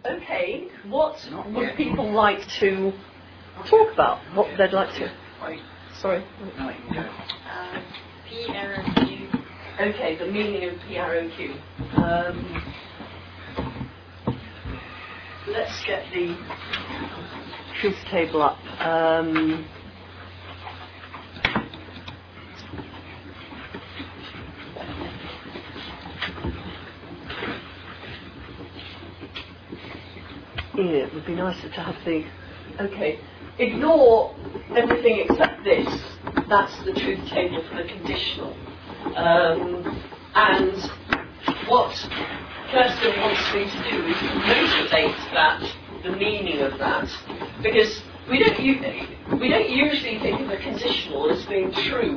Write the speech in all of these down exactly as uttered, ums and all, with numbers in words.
Okay, what would people like to talk about? What they'd like to... Sorry. Uh, P arrow Q. Okay, the meaning of P arrow Q. Um, let's get the truth table up. Um, yeah, it would be nicer to have the... Okay, ignore everything except this. That's the truth table for the conditional. Um, and what Kirsten wants me to do is motivate that, the meaning of that, because we don't u- we don't usually think of a conditional as being true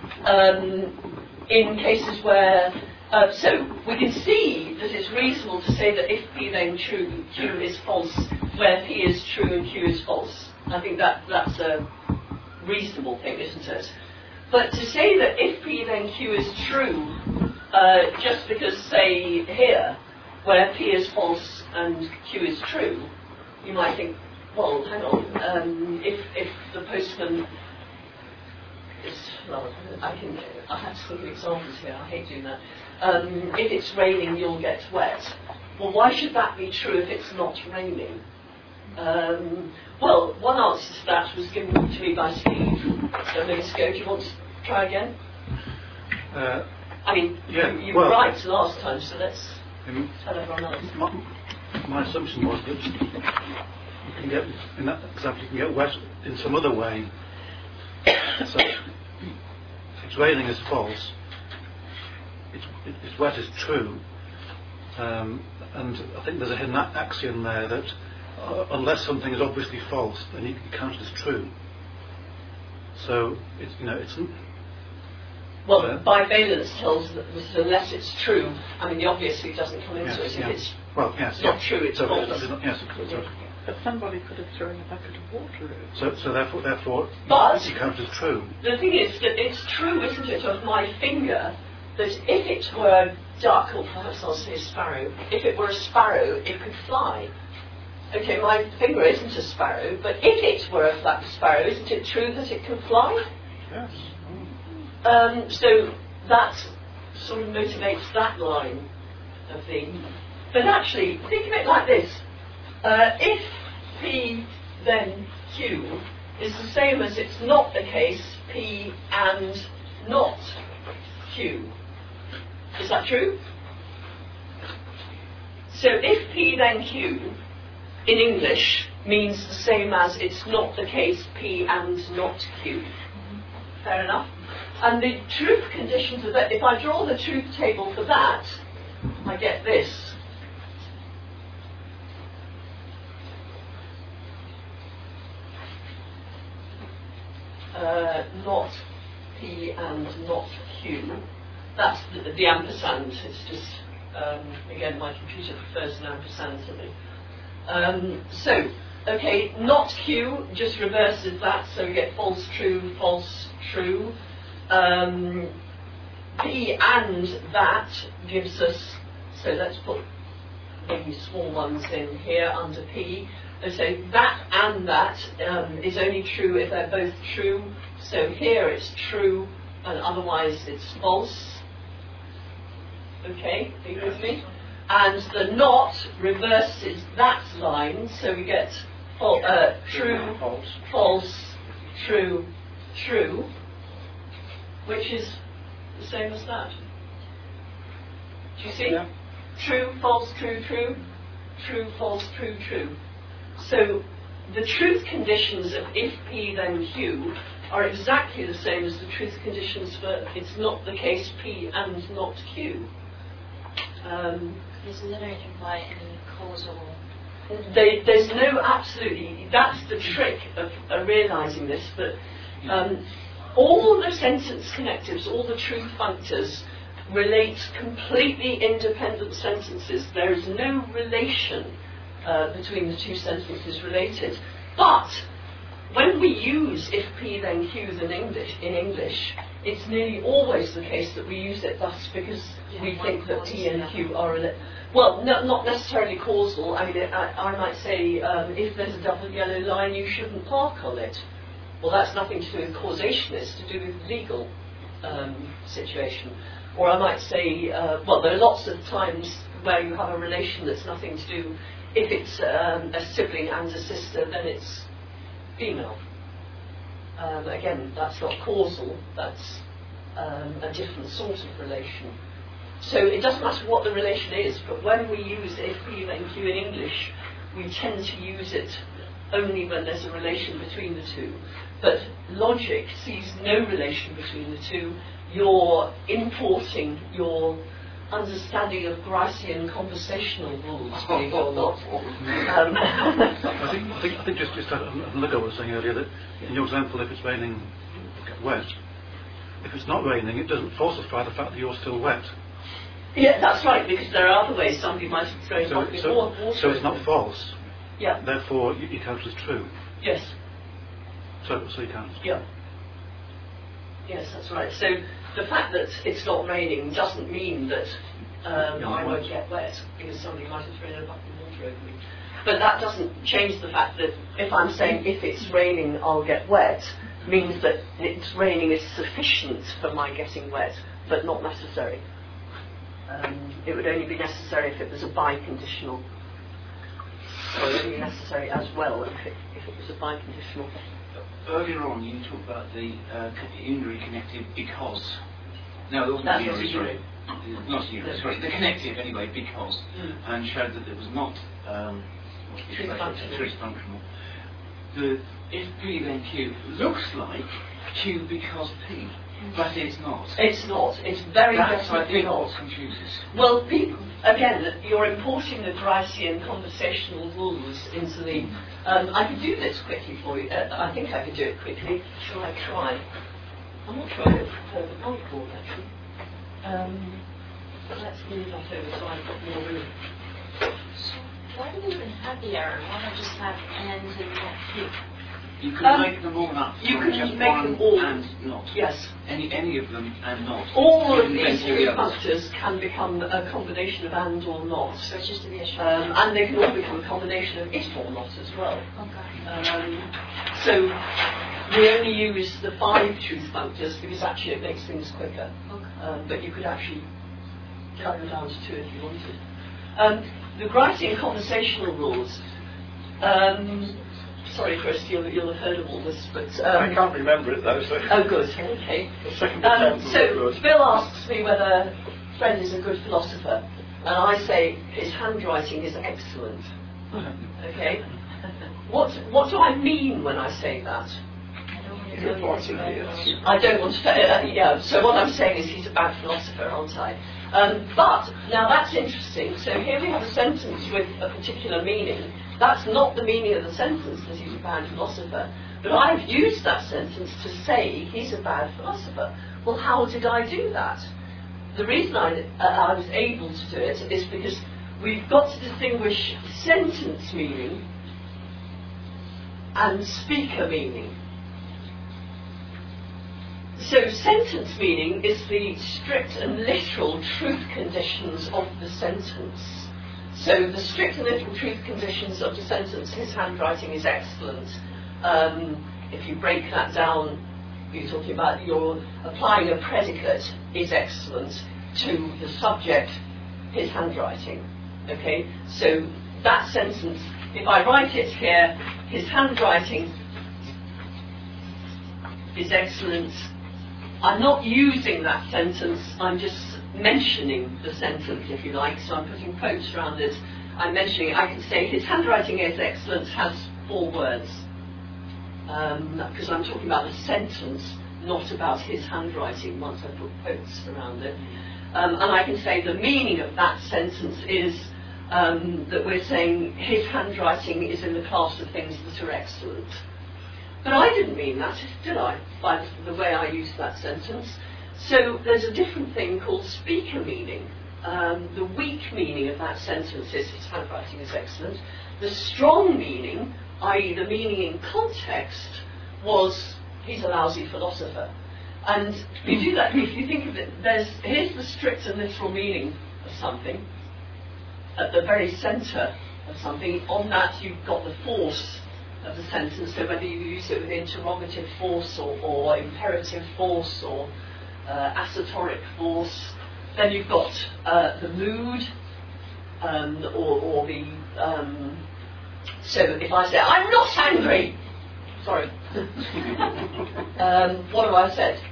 um, in cases where. Uh, so we can see that it's reasonable to say that if P then true, Q is false, where P is true and Q is false. I think that that's a reasonable thing, isn't it? But to say that if P then Q is true, uh, just because, say, here, where P is false and Q is true, you might think, well, hang on, um, if, if the postman is, well, I can, I have to think of examples here, I hate doing that. Um, if it's raining, you'll get wet. Well, why should that be true if it's not raining? Um, well, one answer to that was given to me by Steve a minute ago. Do you want to try again? Uh, I mean, yeah, you, you well, were right last time, so let's um, tell everyone else. My, my assumption was that you can get, in that example, you can get wet in some other way. So, if it's raining is false, it's, it's wet is true, um, and I think there's a hidden axiom there that uh, unless something is obviously false, then it counts as true. So it's you know it's. Well, uh, bivalence tells that unless it's true, I mean, the obviously doesn't come into yes, it. If yeah. it's well, yes, not yeah. true, it's so false. It's not, yes, it's not, But somebody could have thrown a bucket of water at it. so so therefore therefore But it counts as true. the thing is that it's true, isn't it, of my finger, that if it were a duck, or perhaps I'll say a sparrow, if it were a sparrow, it could fly. Okay, my finger isn't a sparrow, but if it were a flat sparrow, isn't it true that it can fly? Yes. Um, so that sort of motivates that line of the... But actually, think of it like this. Uh, if P then Q is the same as it's not the case P and not Q. Is that true? So if P then Q in English means the same as it's not the case P and not Q. Fair enough? And the truth conditions of that, if I draw the truth table for that, I get this. Uh, not P and not Q. That's the, the ampersand. It's just, um, again, my computer prefers an ampersand to me. Um, so, okay, not Q just reverses that, so we get false, true, false, true. Um, P and that gives us, so let's put maybe small ones in here under P. And so that and that um, is only true if they're both true. So here it's true, and otherwise it's false. Okay, are you with me? And the not reverses that line, so we get fal- uh, true, False. false, true, true, which is the same as that. Do you see? Yeah. True, false, true, true, true, false, true, true. So the truth conditions of if P then Q are exactly the same as the truth conditions for it's not the case P and not Q. Um, This doesn't imply any causal. they, there's no absolutely, that's the trick of, of realising this, but um, all the sentence connectives, all the truth functors relate completely independent sentences. There is no relation uh, between the two sentences related. But when we use if P then Q in English, in English, it's nearly always the case that we use it thus because Yeah, we one think that causes P and the Q are, rela- well, no, not necessarily causal. I mean, I, I might say um, if there's a double yellow line, you shouldn't park on it. Well, that's nothing to do with causation, it's to do with legal um, situation. Or I might say, uh, well, there are lots of times where you have a relation that's nothing to do, if it's um, a sibling and a sister, then it's female. Um, again, that's not causal, that's um, a different sort of relation. So it doesn't matter what the relation is, but when we use if P then Q in English, we tend to use it only when there's a relation between the two. But logic sees no relation between the two. You're importing your understanding of Gricean conversational rules, believe it or not. Um, I think, I think, I think just, just another was saying earlier that in your example, if it's raining, you'll get wet. If it's not raining, it doesn't falsify the fact that you're still wet. yeah, that's right, because there are other ways somebody might have thrown So, bucket so, water. water so it's in not them. false. Yeah, Therefore, your your count is true. yes, So, so you can't. yeah. Yes, that's right. So the fact that it's not raining doesn't mean that um, Yeah, I won't right. get wet because somebody might have thrown a bucket of water over me. But that doesn't change the fact that if I'm saying if it's raining I'll get wet, means that it's raining is sufficient for my getting wet, but not necessary. Um, it would only be necessary if it was a biconditional. Or it would be necessary as well if it, if it was a biconditional. Earlier on, you talked about the uh, unary connective because. No, it wasn't That's unary, not sorry. Not unary, sorry. The connective, anyway, because. Mm. And showed that it was not um, what's the Truth expression? functional. Truth functional. The if P then Q looks like Q because P, but it's not. It's not. It's very That's, I definitely think, not. what confuses. Well, people, again, you're importing the Gricean conversational rules into the. Um, I could do this quickly for you. Uh, I think I could do it quickly. Shall I try? I'm not sure I would prefer the whiteboard actually. Um, but let's move that over so I've got more room. So why do we even have the error? Why not just have and and not Q? You can Um, make them all up. you from can just make one them all. and not. Yes. Any any of them and not. All You of can these make all three the others. functors can become a combination of and or not. So it's just the issue. Um, and they can all become a combination of it or not as well. Okay. Um, so we only use the five truth functors because actually it makes things quicker. Okay. Um, but you could actually cut them down to two if you wanted. Um, the Gricean conversational rules. Um, sorry, Chris, you'll, you'll have heard of all this, but um, I can't remember it though, so. oh, good. Okay. The second Um, attempt was so good. Bill asks me whether Fred is a good philosopher, and I say his handwriting is excellent. Okay. What what do I mean when I say that? I don't want to Good go writing, into yes. that. I don't want to. Uh, yeah. So what I'm saying is he's a bad philosopher, aren't I? Um, but now that's interesting. So here we have a sentence with a particular meaning. That's not the meaning of the sentence that he's a bad philosopher. But I've used that sentence to say he's a bad philosopher. Well, how did I do that? The reason I, uh, I was able to do it is because we've got to distinguish sentence meaning and speaker meaning. So sentence meaning is the strict and literal truth conditions of the sentence. So the strict and literal truth conditions of the sentence, his handwriting is excellent. Um, if you break that down, you're talking about you're applying a predicate is excellent to the subject, his handwriting. Okay, so that sentence, if I write it here, his handwriting is excellent. I'm not using that sentence, I'm just mentioning the sentence, if you like, so I'm putting quotes around it. I'm mentioning it. I can say his handwriting is excellent has four words. Because um, I'm talking about the sentence, not about his handwriting once I put quotes around it. Um, and I can say the meaning of that sentence is um, that we're saying his handwriting is in the class of things that are excellent. But I didn't mean that, did I, by the way I used that sentence? So there's a different thing called speaker meaning. Um, the weak meaning of that sentence is his handwriting is excellent. The strong meaning, that is the meaning in context, was he's a lousy philosopher. And if you do that, if you think of it, there's here's the strict and literal meaning of something at the very centre of something. On that you've got the force of the sentence, so whether you use it with interrogative force or, or imperative force or uh, assertoric force. Then you've got uh, the mood, um, or, or the, um, so if I say, I'm not angry, sorry, um, what have I said?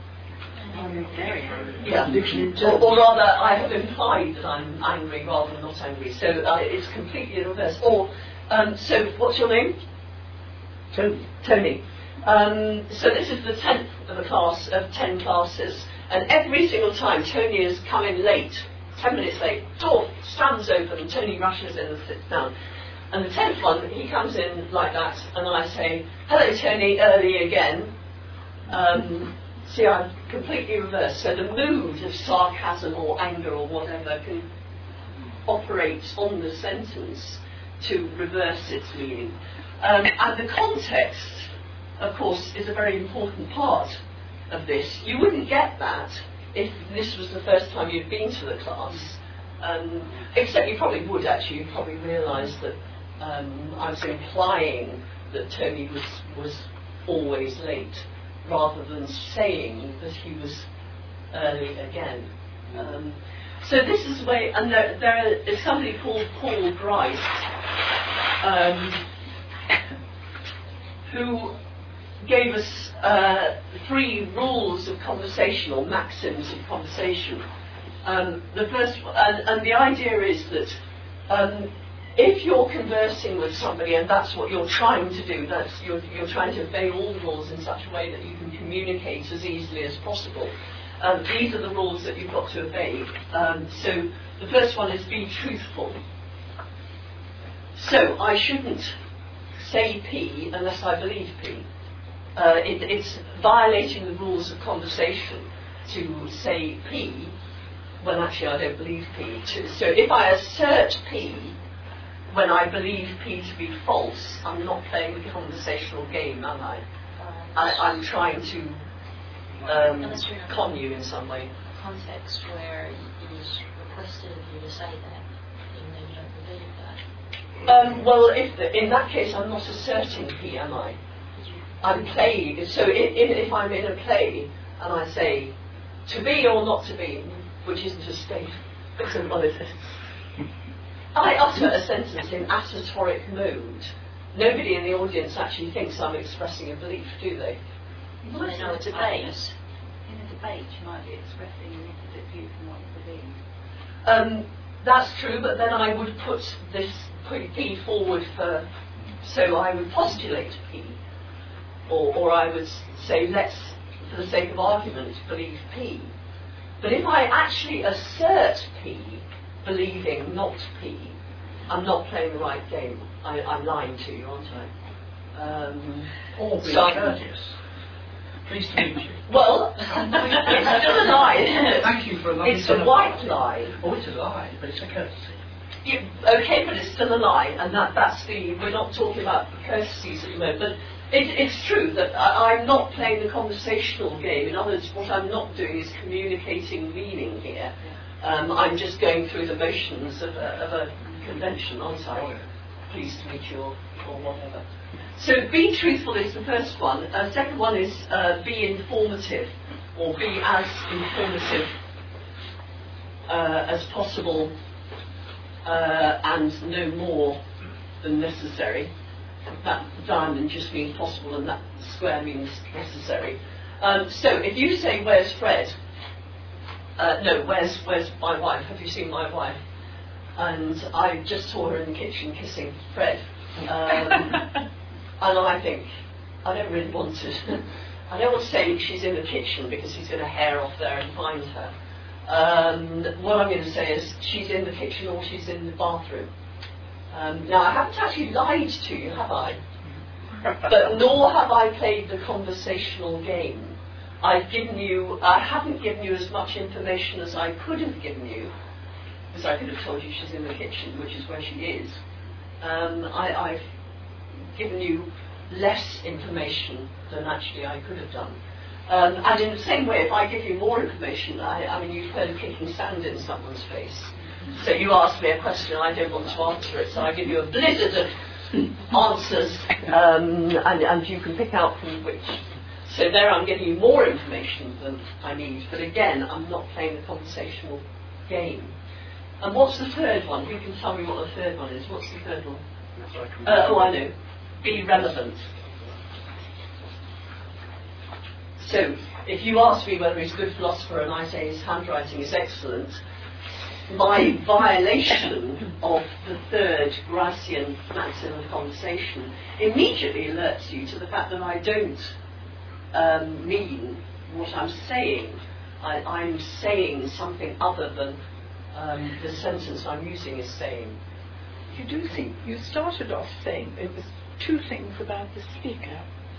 Yeah, or, or rather, I have implied that I'm angry rather than not angry, so uh, it's completely in reverse. Or, um, so what's your name? Tony. Tony. Um, so this is the tenth of a class, of ten classes. And every single time Tony has come in late, ten minutes late, door stands open and Tony rushes in and sits down. And the tenth one, he comes in like that, and I say, hello Tony, early again. Um, see, I'm completely reversed. So the mood of sarcasm or anger or whatever can operate on the sentence to reverse its meaning. Um, and the context, of course, is a very important part of this. You wouldn't get that if this was the first time you'd been to the class, um, except you probably would actually. You'd probably realise that um, I was implying that Tony was, was always late, rather than saying that he was early again. Um, so this is the way, and there, there is somebody called Paul Grice, um, who gave us uh, three rules of conversation, or maxims of conversation. Um, the first, and, and the idea is that um, if you're conversing with somebody and that's what you're trying to do, that's you're, you're trying to obey all the rules in such a way that you can communicate as easily as possible. Um, these are the rules that you've got to obey. Um, so the first one is be truthful. So I shouldn't say P unless I believe P. Uh, it, it's violating the rules of conversation to say P when actually I don't believe P. To, so if I assert P when I believe P to be false, I'm not playing the conversational game, am I? I I'm trying to um, con you in some way. Context where it is requested of you to say that, even though you don't believe that. Um, well, if the, in that case, I'm not asserting P, am I? I'm playing. So if, if I'm in a play and I say to be or not to be, which isn't a state, well, it is. I utter a sentence in assertoric mode. Nobody in the audience actually thinks I'm expressing a belief, do they? Well, in a debate. In a debate, you might be expressing an opposite view from what you believe. Um, that's true, but then I would put this P forward for, so I would postulate P. Or, or I would say, let's, for the sake of argument, believe P. But if I actually assert P, believing not P, I'm not playing the right game. I, I'm lying to you, aren't I? Um, Or be so courteous. Pleased to meet you. well, it's still a lie, isn't it? Thank you for a lovely It's a dinner white party. lie. Oh, it's a lie, but it's a courtesy. You, okay, but it's still a lie, and that, that's the, we're not talking about courtesies at the moment, but it, it's true that I, I'm not playing the conversational game. In other words, what I'm not doing is communicating meaning here. Um, I'm just going through the motions of a, of a convention, aren't I? Pleased to meet you, or, or whatever. So be truthful is the first one. Uh, second one is uh, be informative, or be as informative uh, as possible, uh, and no more than necessary. That diamond just means possible, and that square means necessary. Um, so if you say, "Where's Fred?" Uh, no, where's where's my wife? Have you seen my wife? And I just saw her in the kitchen kissing Fred. Um, and I think, I don't really want to. I don't want to say she's in the kitchen because he's going to hair off there and find her. Um, what I'm going to say is she's in the kitchen or she's in the bathroom. Um, now, I haven't actually lied to you, have I? But nor have I played the conversational game. I've given you, I haven't given you as much information as I could have given you, because I could have told you she's in the kitchen, which is where she is. Um, I, I've given you less information than actually I could have done. Um, and in the same way, if I give you more information, I, I mean, you've heard of kicking sand in someone's face. So you ask me a question, I don't want to answer it, so I give you a blizzard of answers, um, and, and you can pick out from which. So there I'm giving you more information than I need, but again, I'm not playing the conversational game. And what's the third one? Who can tell me what the third one is? What's the third one? Uh, oh, I know. Be relevant. So, if you ask me whether he's a good philosopher and I say his handwriting is excellent, my violation of the third Gracian maxim of conversation immediately alerts you to the fact that I don't um, mean what I'm saying. I, I'm saying something other than um, the sentence I'm using is saying. You do think, you started off saying it was two things about the speaker,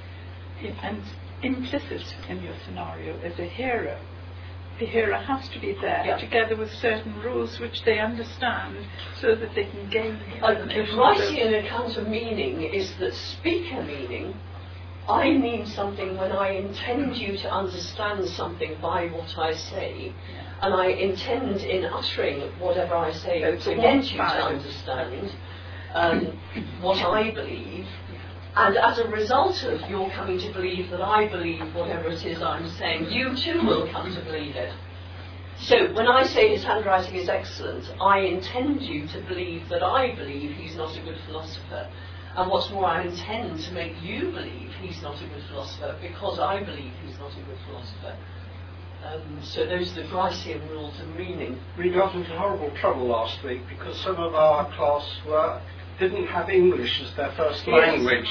and implicit in your scenario is a hero. The hero has to be there, yeah, together with certain rules which they understand, so that they can gain the uh, the Gracian account of meaning is that speaker meaning, I mean something when I intend you to understand something by what I say, yeah, and I intend in uttering whatever I say so to get you to understand um, what I believe. And as a result of your coming to believe that I believe whatever it is I'm saying, you too will come to believe it. So when I say his handwriting is excellent, I intend you to believe that I believe he's not a good philosopher. And what's more, I intend to make you believe he's not a good philosopher because I believe he's not a good philosopher. Um, so those are the Gracian rules of meaning. We got into horrible trouble last week because some of our class were didn't have English as their first language.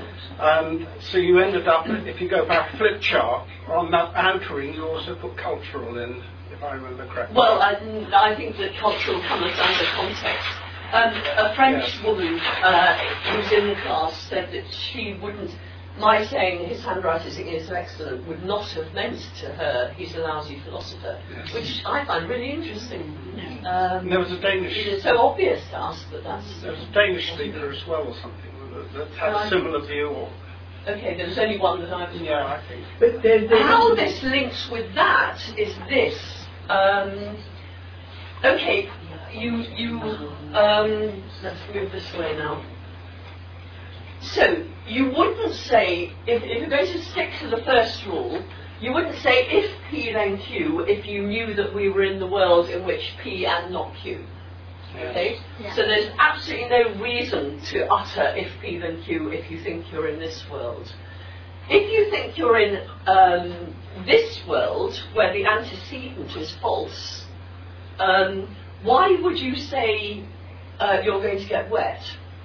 And so you ended up, if you go back flip chart, on that outering you also put cultural in, if I remember correctly. Well, I, I think that cultural comes under context. Um, a French yes. woman uh, who's in the class said that she wouldn't, my saying his handwriting is excellent would not have meant to her he's a lousy philosopher, yes. which I find really interesting. Um, there was a Danish... It is so obvious to us that that's... There was a Danish speaker as well or something that had a similar view. Or... Okay, there's only one that I was... Yeah, I think. But there's, there's How this links with that is this. Um, okay, you... you um, let's move this way now. So, you wouldn't say, if, if you're going to stick to the first rule, you wouldn't say if P then Q if you knew that we were in the world in which P and not Q. Okay? Yeah. So there's absolutely no reason to utter if P then Q if you think you're in this world. If you think you're in um, this world, where the antecedent is false, um, why would you say uh, you're going to get wet?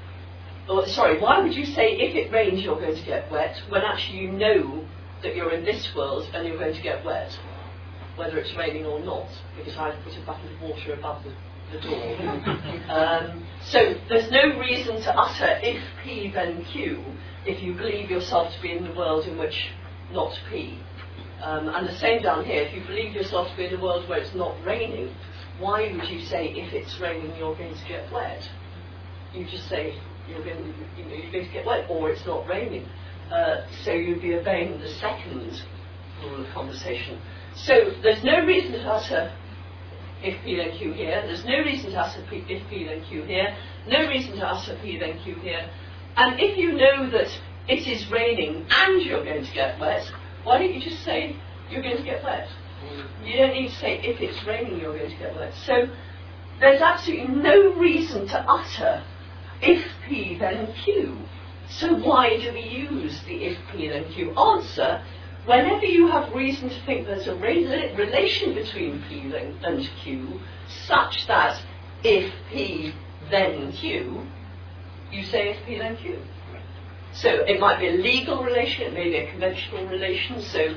Or, sorry, why would you say if it rains you're going to get wet when actually you know that you're in this world and you're going to get wet, whether it's raining or not, because I've put a bucket of water above the, the door. um, so there's no reason to utter if P then Q if you believe yourself to be in the world in which not P. Um, and the same down here, if you believe yourself to be in a world where it's not raining, why would you say if it's raining you're going to get wet? You just say you're going to, you know, you're going to get wet, or it's not raining. Uh, so you'd be obeying the second rule of conversation. So there's no reason to utter if P then Q here, there's no reason to utter P, if P then Q here, no reason to utter P then Q here. And if you know that it is raining and you're going to get wet, why don't you just say you're going to get wet? You don't need to say if it's raining you're going to get wet. So there's absolutely no reason to utter if P then Q. So why do we use the if P then Q answer whenever you have reason to think there's a re- relation between P then and Q such that if P then Q, you say if P then Q. So it might be a legal relation, it may be a conventional relation. So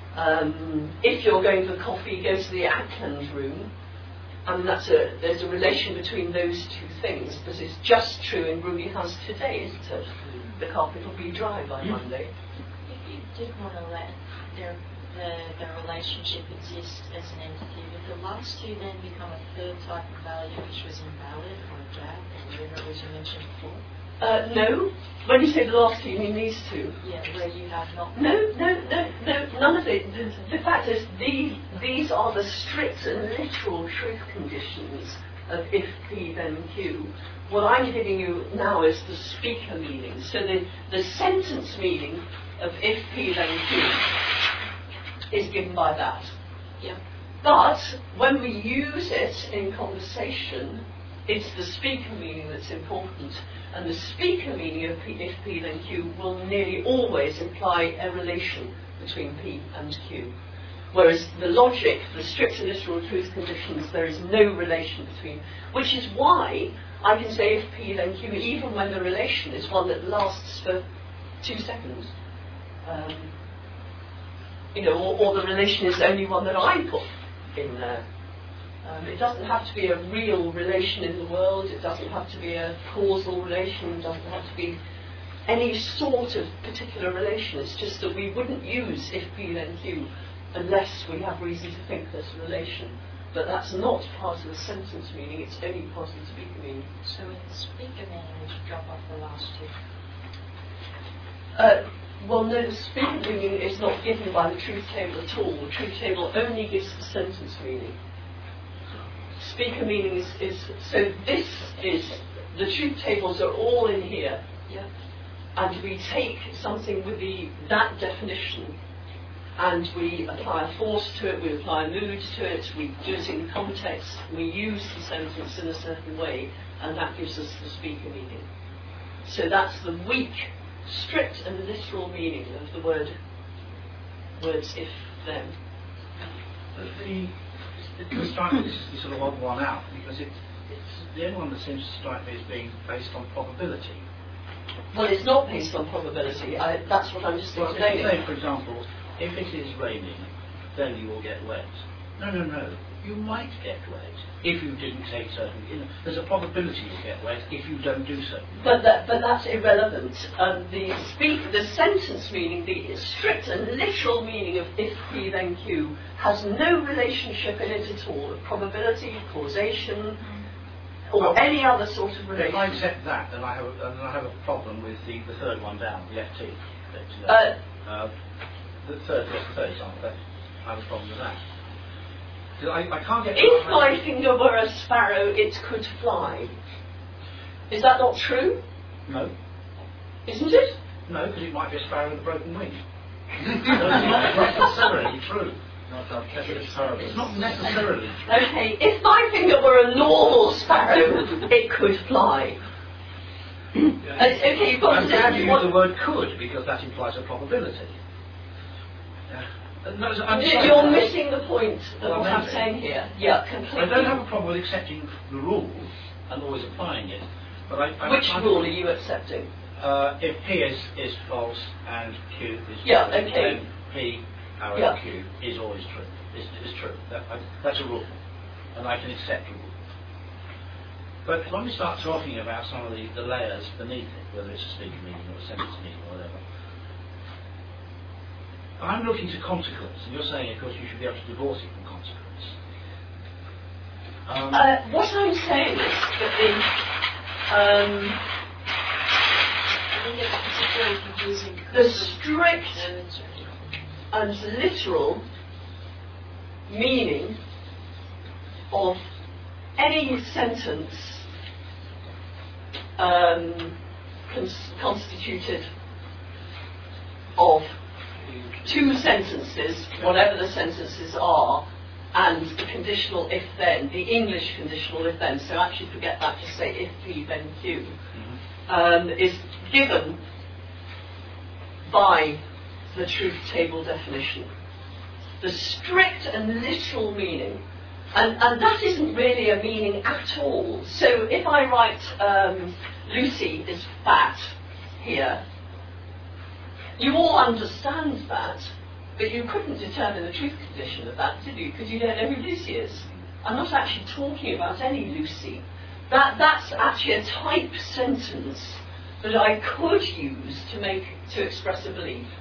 um, if you're going for coffee, go to the Ackland room. And that's a, there's a relation between those two things, but it's just true in Ruby House today, isn't it? The carpet will be dry by Monday. If you did want to let their the, the relationship exists as an entity, but the last two then become a third type of value, which was invalid or a gap or whatever it was you mentioned before. Uh, no. When you say the last two, you mean these two? Yeah, where you have not. No, no, no, no, none of it. The, the fact is, these, these are the strict and literal truth conditions of if P then Q. What I'm giving you now is the speaker meaning. So the, the sentence meaning of if P then Q is given by that. Yeah. But when we use it in conversation, it's the speaker meaning that's important. And the speaker meaning of P, if P then Q will nearly always imply a relation between P and Q. Whereas the logic, the strict and literal truth conditions, there is no relation between. Which is why I can say if P then Q, even when the relation is one that lasts for two seconds. Um, you know, or, or the relation is only one that I put in there. Um, it doesn't have to be a real relation in the world, it doesn't have to be a causal relation, it doesn't have to be any sort of particular relation. It's just that we wouldn't use if P then Q unless we have reason to think there's a relation. But that's not part of the sentence meaning, it's only part of the speaker meaning. So in the speaker meaning, would you drop off the last two? Uh, well, no, the speaker meaning is not given by the truth table at all. The truth table only gives the sentence meaning. Speaker meaning is, is so this is, the truth tables are all in here. Yeah. And we take something with the that definition and we apply a force to it, we apply a mood to it, we do it in context, we use the sentence in a certain way, and that gives us the speaker meaning. So that's the weak, strict and literal meaning of the word words if, them. But the, it does strike me this is the sort of odd one out, because it, it's the only one that seems to strike me as being based on probability. Well, it's not based on probability. I, that's what I'm just Well, explaining. say, for example, if it is raining, then you will get wet. No, no, no. You might get wet if you didn't take certain. You know, there's a probability you'll get wet if you don't do so. But that, but that's irrelevant. Um, the speak, the sentence meaning, the strict and literal meaning of if P then Q has no relationship in it at all. Of probability, causation, or Well, any other sort of relation. If I accept that, then I have a, then I have a problem with the, the third one down, the F T. That, uh, Uh, uh, the third, yes, the third example. That, I have a problem with that. 'Cause I, I can't get. If my finger were a sparrow, it could fly. Is that not true? No, Isn't it? no, because it might be a sparrow with a broken wing. It's not necessarily true. It's not necessarily true. Okay, if my finger were a normal sparrow, it could fly. Uh, okay, you've got I'm to glad listen you to use the what... word could, because that implies a probability. Uh, no, so I'm You- sorry. You're missing the point of Well, what I'm maybe. saying here. Yeah, completely. I don't have a problem with accepting the rule and always applying it, but I, I Which I- rule are you accepting? Uh, if P is, is false and Q is Yeah, true, okay. then P, arrow Yeah. Q is always true. Is, is true. That, I, that's a rule, and I can accept a rule. But when we start talking about some of the, the layers beneath it, whether it's a speaker meaning or a sentence meaning or whatever, I'm looking to consequence, and you're saying, of course, you should be able to divorce it from consequence. Um, Uh, what I'm saying is that the, um, I think it's particularly confusing the because of strict words or and literal meaning of any sentence um, cons- constituted of two sentences, whatever the sentences are, and the conditional if then, the English conditional if then, so actually forget that, just say if P then Q, um, is given by the truth table definition. The strict and literal meaning, and, and that isn't really a meaning at all. So if I write um, Lucy is fat here, you all understand that, but you couldn't determine the truth condition of that, did you? Because you don't know who Lucy is. I'm not actually talking about any Lucy. That, that's actually a type sentence that I could use to make to express a belief.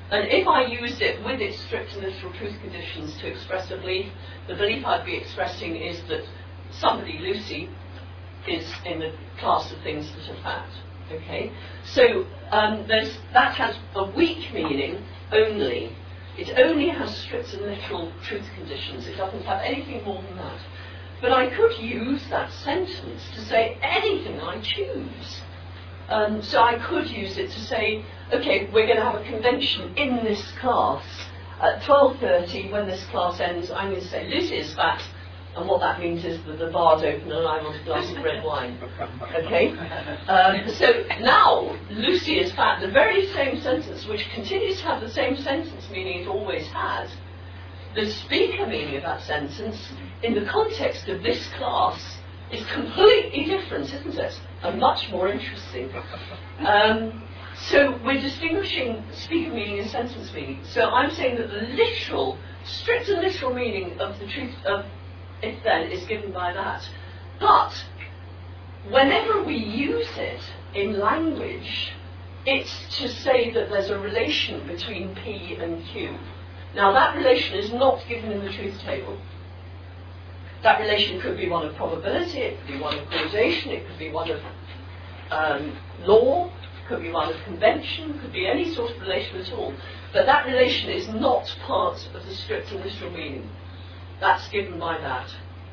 And if I used it with its strict and literal truth conditions to express a belief, the belief I'd be expressing is that somebody, Lucy, is in the class of things that are fact. Okay? So um, there's, that has a weak meaning only. It only has strict and literal truth conditions. It doesn't have anything more than that. But I could use that sentence to say anything I choose. Um, so I could use it to say, okay, we're going to have a convention in this class. At twelve thirty, when this class ends, I'm going to say, Lucy is fat, and what that means is that the bar's open and I want a glass of red wine. Okay? Um, so now, Lucy is fat, the very same sentence, which continues to have the same sentence meaning it always has, the speaker meaning of that sentence, in the context of this class, is completely different, isn't it? And much more interesting. Um, so we're distinguishing speaker meaning and sentence meaning. So I'm saying that the literal, strict and literal meaning of the truth of if then is given by that. But whenever we use it in language, it's to say that there's a relation between P and Q. Now that relation is not given in the truth table. That relation could be one of probability, it could be one of causation, it could be one of um, law, could be one of convention, could be any sort of relation at all. But that relation is not part of the strict and literal meaning. That's given by that.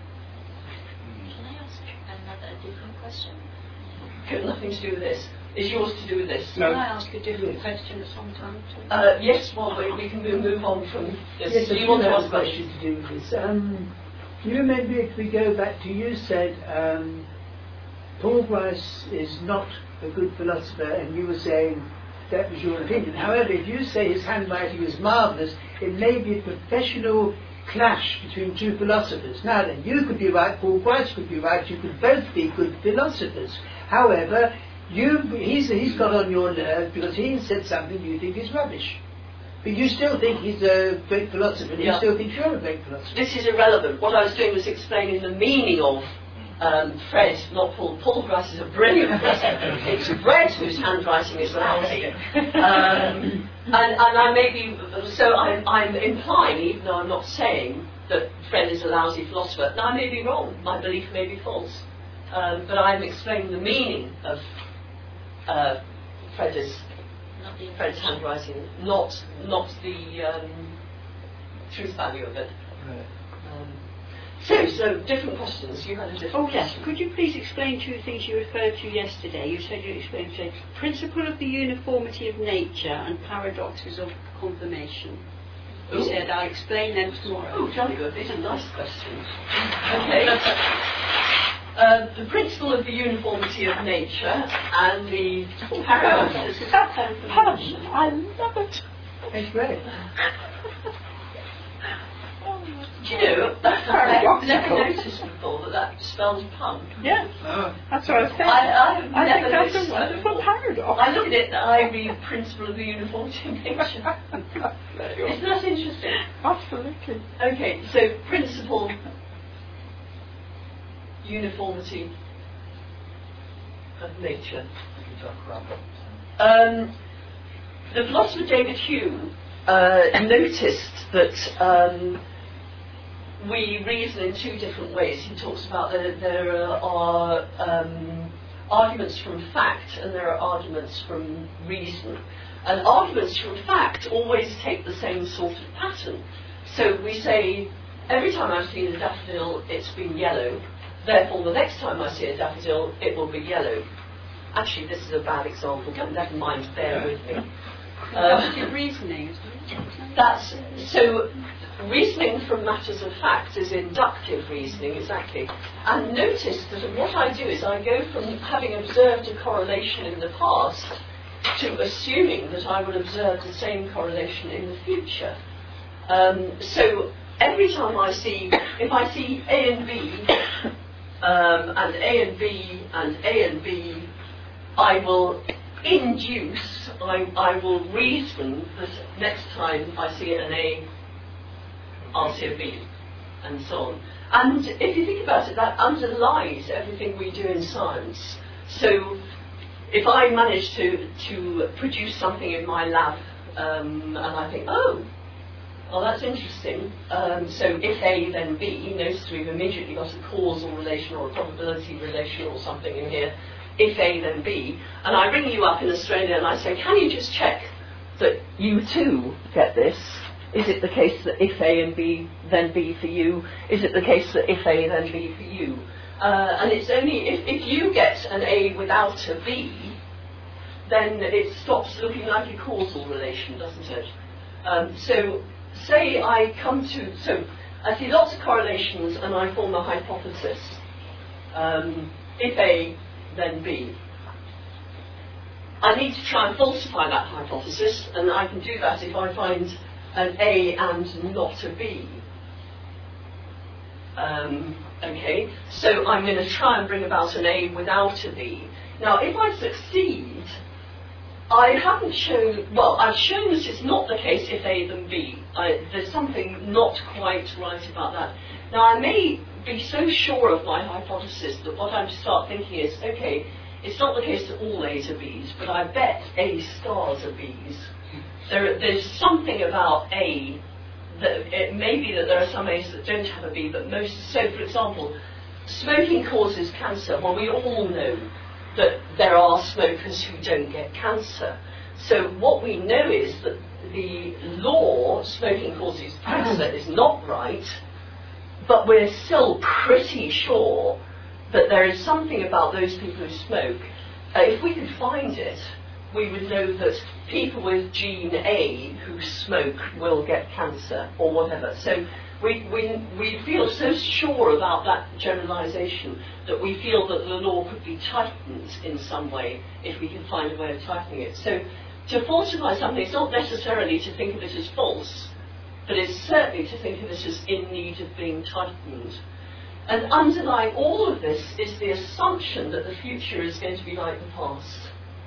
Can I ask another different question? Got nothing to do with this. Is yours to do with this? No. Can I ask a different question at some time? Uh, yes, well, we, we can move on from this. Yes, Do a you few want to more ask a question? questions to do with this. Um, you remember if we go back to you said um, Paul Grice is not a good philosopher, and you were saying that was your opinion. However, if you say his handwriting is marvellous, it may be a professional clash between two philosophers. Now then, you could be right, Paul Grice could be right, you could both be good philosophers. However, you, he's, he's got on your nerve because he said something you think is rubbish. But you still think he's a great philosopher, and Yeah. you still think you're a great philosopher. This is irrelevant. What I was doing was explaining the meaning of um, Fred, not Paul. Paul Grice is a brilliant philosopher. It's Fred whose handwriting is lousy. Um, and, and I may be, so I'm, I'm implying, even though I'm not saying that Fred is a lousy philosopher. Now I may be wrong. My belief may be false. Um, but I'm explaining the meaning of uh, Fred's Not the Fred's handwriting, not not the um, truth value of it. Um, so, so different questions. You had a different Oh yes, question. could you please explain two things you referred to yesterday? You said you explained the principle of the uniformity of nature and paradoxes of confirmation. You Ooh. said I'll explain them tomorrow. Oh, jolly good. These are nice questions. Okay. Uh, the principle of the uniformity of nature and the paradoxes of confirmation. I love it. That's great. Do you know, I've never noticed before that that spells pun. Yeah, Oh. that's what I was saying. I, I've I never think that's noticed a that wonderful before. paradox. I look at it and I read principle of the uniformity of nature. There you Isn't that interesting? are. Absolutely. Okay, so principle, uniformity of nature. Um, the philosopher David Hume uh, noticed that um, we reason in two different ways. He talks about that there are um, arguments from fact and there are arguments from reason. And arguments from fact always take the same sort of pattern. So we say, every time I've seen a daffodil, it's been yellow. Therefore, the next time I see a daffodil, it will be yellow. Actually, this is a bad example, but never mind, bear with me. That's Um, reasoning, isn't it? that's, so, reasoning from matters of fact is inductive reasoning, exactly. And notice that what I do is I go from having observed a correlation in the past to assuming that I will observe the same correlation in the future. Um, so, every time I see, if I see A and B, um, and A and B, and A and B, I will induce, I, I will reason that next time I see an A, I'll see a B, and so on. And if you think about it, that underlies everything we do in science. So if I manage to, to produce something in my lab Um, and I think, oh, well, that's interesting. Um, so if A, then B, notice we've immediately got a causal relation or a probability relation or something in here. If A, then B. And I ring you up in Australia and I say, can you just check that you too get this? Is it the case that if A and B, then B for you? Is it the case that if A, then B for you? Uh, and it's only if, if you get an A without a B, then it stops looking like a causal relation, doesn't it? Um, so say I come to, so I see lots of correlations and I form a hypothesis. Um, if A, then B. I need to try and falsify that hypothesis, and I can do that if I find an A and not a B. Um, okay, so I'm going to try and bring about an A without a B. Now, if I succeed, I haven't shown, well, I've shown that it's not the case if A then B. I, there's something not quite right about that. Now, I may be so sure of my hypothesis that what I'm to start thinking is, okay, it's not the case that all A's are B's, but I bet A stars are B's. There, there's something about A that it may be that there are some A's that don't have a B, but most, so for example, smoking causes cancer. Well, we all know that there are smokers who don't get cancer. So what we know is that the law, smoking causes cancer, is not right, but we're still pretty sure that there is something about those people who smoke. Uh, if we could find it, we would know that people with gene A who smoke will get cancer or whatever. So we, we, we feel so sure about that generalization that we feel that the law could be tightened in some way if we can find a way of tightening it. So to falsify something, it's not necessarily to think of it as false, but it's certainly to think of it as in need of being tightened. And underlying all of this is the assumption that the future is going to be like the past.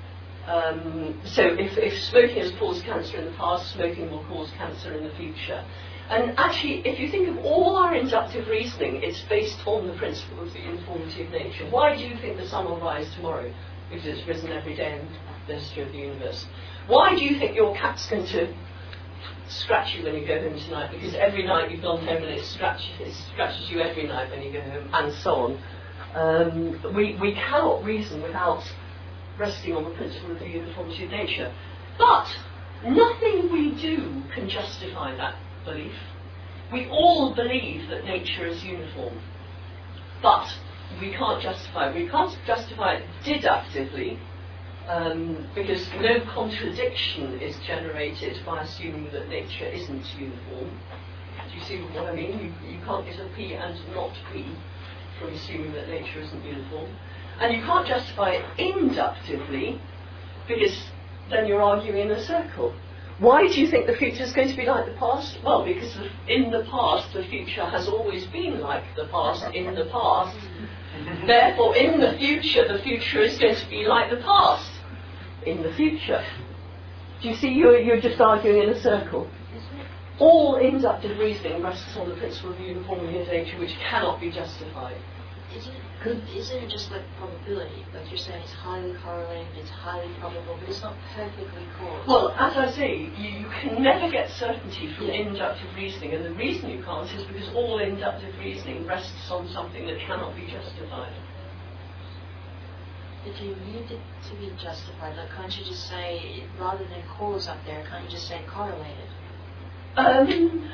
Um, so if, if smoking has caused cancer in the past, smoking will cause cancer in the future. And actually, if you think of all our inductive reasoning, it's based on the principle of the uniformity of nature. Why do you think the sun will rise tomorrow? Because it's risen every day in the history of the universe. Why do you think your cat's going to scratch you when you go home tonight? Because every night you've gone home and it scratches, it scratches you every night when you go home, and so on. Um, we, we cannot reason without resting on the principle of the uniformity of nature. But nothing we do can justify that belief. We all believe that nature is uniform, but we can't justify it. We can't justify it deductively, um, because no contradiction is generated by assuming that nature isn't uniform. Do you see what I mean? You, you can't get a P and not P from assuming that nature isn't uniform. And you can't justify it inductively, because then you're arguing in a circle. Why do you think the future is going to be like the past? Well, because in the past, the future has always been like the past in the past. Therefore, in the future, the future is going to be like the past in the future. Do you see, you're, you're just arguing in a circle. All inductive reasoning rests on the principle of the uniformity of nature, which cannot be justified. Isn't it, isn't it just like probability? Like you're saying it's highly correlated, it's highly probable, but it's not perfectly caused. Well, as I say, you, you can never get certainty from yeah. inductive reasoning, and the reason you can't is because all inductive reasoning rests on something that cannot be justified. But do you need it to be justified? Like, can't you just say, rather than cause up there, can't you just say correlated? Um...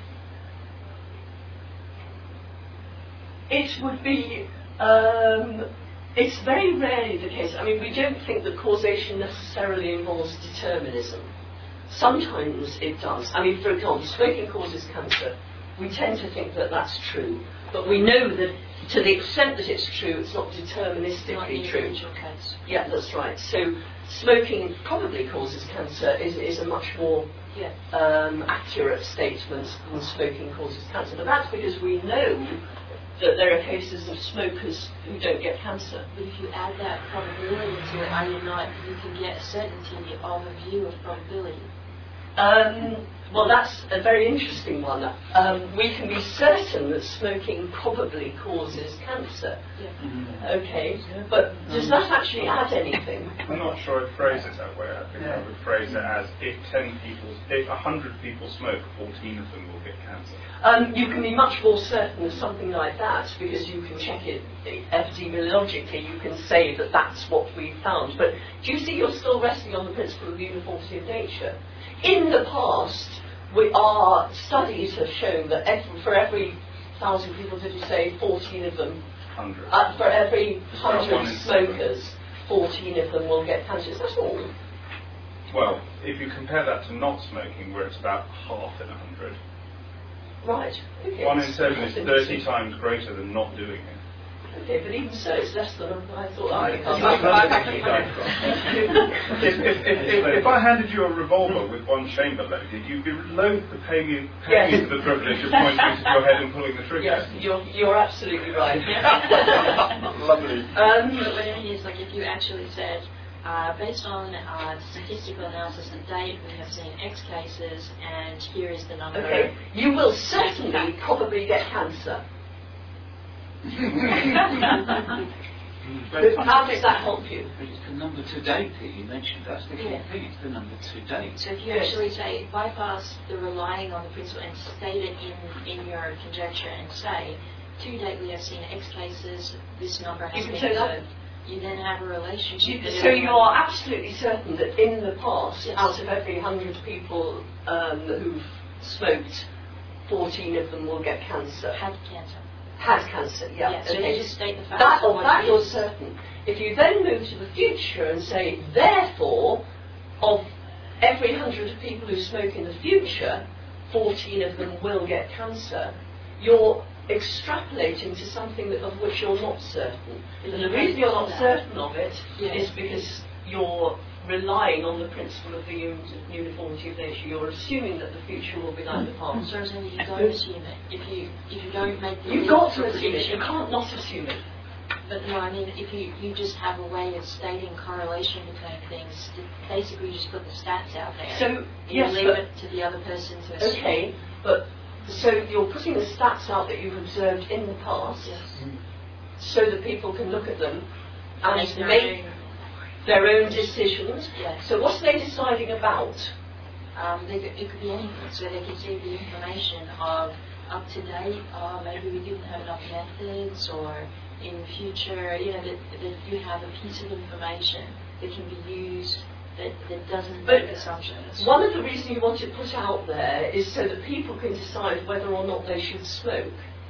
It would be, um, it's very rarely the case. I mean, we don't think that causation necessarily involves determinism. Sometimes it does. I mean, for example, smoking causes cancer. We tend to think that that's true. But we know that to the extent that it's true, it's not deterministically true. Case. Yeah, that's right. So smoking probably causes cancer is, is a much more yeah. um, accurate statement than smoking causes cancer. But that's because we know that there are cases of smokers who don't get cancer. But if you add that probability to it, are you not, you can get certainty of a view of probability. Um, Well, that's a very interesting one. Um, we can be certain that smoking probably causes cancer. Yeah. Okay, but does that actually add anything? I'm not sure I'd phrase it that way. I think I would phrase it as if ten people, if a hundred people smoke, fourteen of them will get cancer. Um, you can be much more certain of something like that because you can check it epidemiologically. You can say that that's what we found. But do you see you're still resting on the principle of uniformity of nature? In the past, we, our studies have shown that every, for every thousand people, did you say, fourteen of them? Hundred. Uh, for every one hundred in smokers, fourteen of them will get cancer. That's all. Well, if you compare that to not smoking, where it's about half in a hundred. Right. Okay. One in seven That's is thirty times greater than not doing it. Okay, but even so, it's less than I thought. I If, if, if, if, if I handed you a revolver with one chamber loaded, you'd be loath to pay me, pay Yes. me for the privilege of pointing it to your head and pulling the trigger. Yes, you're, you're absolutely right. Lovely. Um, But what I mean is, like, if you actually said, uh, based on uh, statistical analysis and date, we have seen X cases, and here is the number. okay, you will certainly probably get cancer. But How does that help you? But it's the number to date that you mentioned. That's the key Yeah. thing. It's the number to date. So if you Yes. actually say, bypass the relying on the principle and state it in, in your conjecture and say, to date we have seen X cases, this number has You been can say that. observed. You then have a relationship. You, that so everyone- you are absolutely certain that in the past, Yes. out of every hundred people um, who've smoked, fourteen of them will get cancer. had cancer. Had cancer, yeah. Yeah, so okay. you just state the facts. That, of or what that it you're is. certain. If you then move to the future and say, therefore, of every hundred people who smoke in the future, fourteen of them will get cancer, you're extrapolating to something that, of which you're not certain. And the reason you're not certain of it Yeah. is because you're relying on the principle of the un- uniformity of nature. You're assuming that the future will be like the past. So I'm saying you don't assume it. If you if you don't make the You've got to assume it. You can't not assume it. But no, I mean, if you, you just have a way of stating correlation between things, basically you just put the stats out there. So, and yes, you leave but- it to the other person to assume. Okay, but so you're putting the stats out that you've observed in the past, Yes. so that people can look at them and Make their make own- their own decisions. Yes. So what's they deciding about? Um, they could, it could be anything. So they could see the information of up to date, or maybe we didn't have enough methods, or in the future, you know, that, that you have a piece of information that can be used that, that doesn't But make assumptions. One of the reasons you want it put out there is so that people can decide whether or not they should smoke.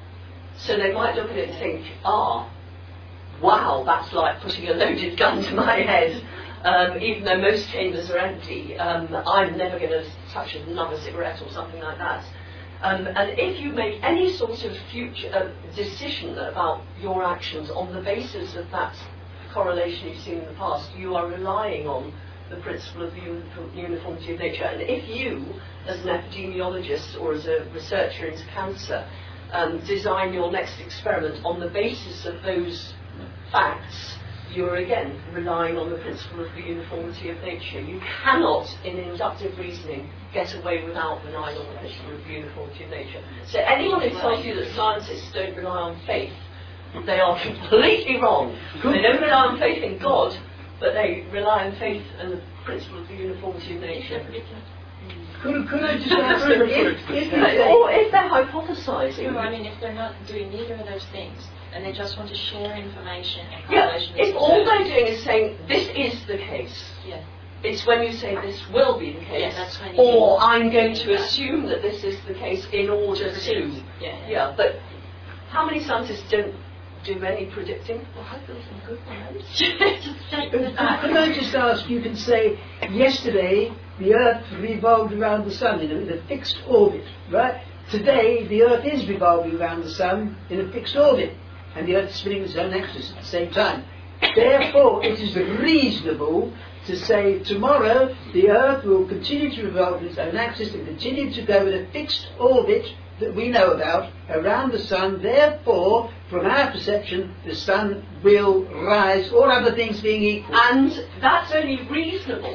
So they might look at it and think, ah, wow, that's like putting a loaded gun to my head. Um, even though most chambers are empty, um, I'm never going to touch another cigarette or something like that. Um, and if you make any sort of future uh, decision about your actions on the basis of that correlation you've seen in the past, you are relying on the principle of the uni- uniformity of nature. And if you, as an epidemiologist or as a researcher into cancer, um, design your next experiment on the basis of those facts, you're again relying on the principle of the uniformity of nature. You cannot, in inductive reasoning, get away without relying on the principle of the uniformity of nature. So anyone who tells you that scientists don't rely on faith, they are completely wrong. They don't rely on faith in God, but they rely on faith and the principle of the uniformity of nature. Could, could I just ask, if, if, if you Or say, if they're hypothesizing. No, I mean, if they're not doing neither of those things, and they just want to share information and Yeah, correlation. if all they're doing is saying, this is the case, Yeah. it's when you say this will be the case, Yeah, that's when you or can- I'm going to Yeah. assume that this is the case in order to. Yeah. Yeah, but how many scientists don't do any predicting? Well, hopefully some good ones. Just take the could I just ask, you can say, yesterday the Earth revolved around the Sun in a, in a fixed orbit, right? Today the Earth is revolving around the Sun in a fixed orbit, and the Earth is spinning its own axis at the same time. Therefore, it is reasonable to say tomorrow the Earth will continue to revolve its own axis and continue to go in a fixed orbit that we know about around the Sun. Therefore, from our perception, the Sun will rise, all other things being equal. And that's only reasonable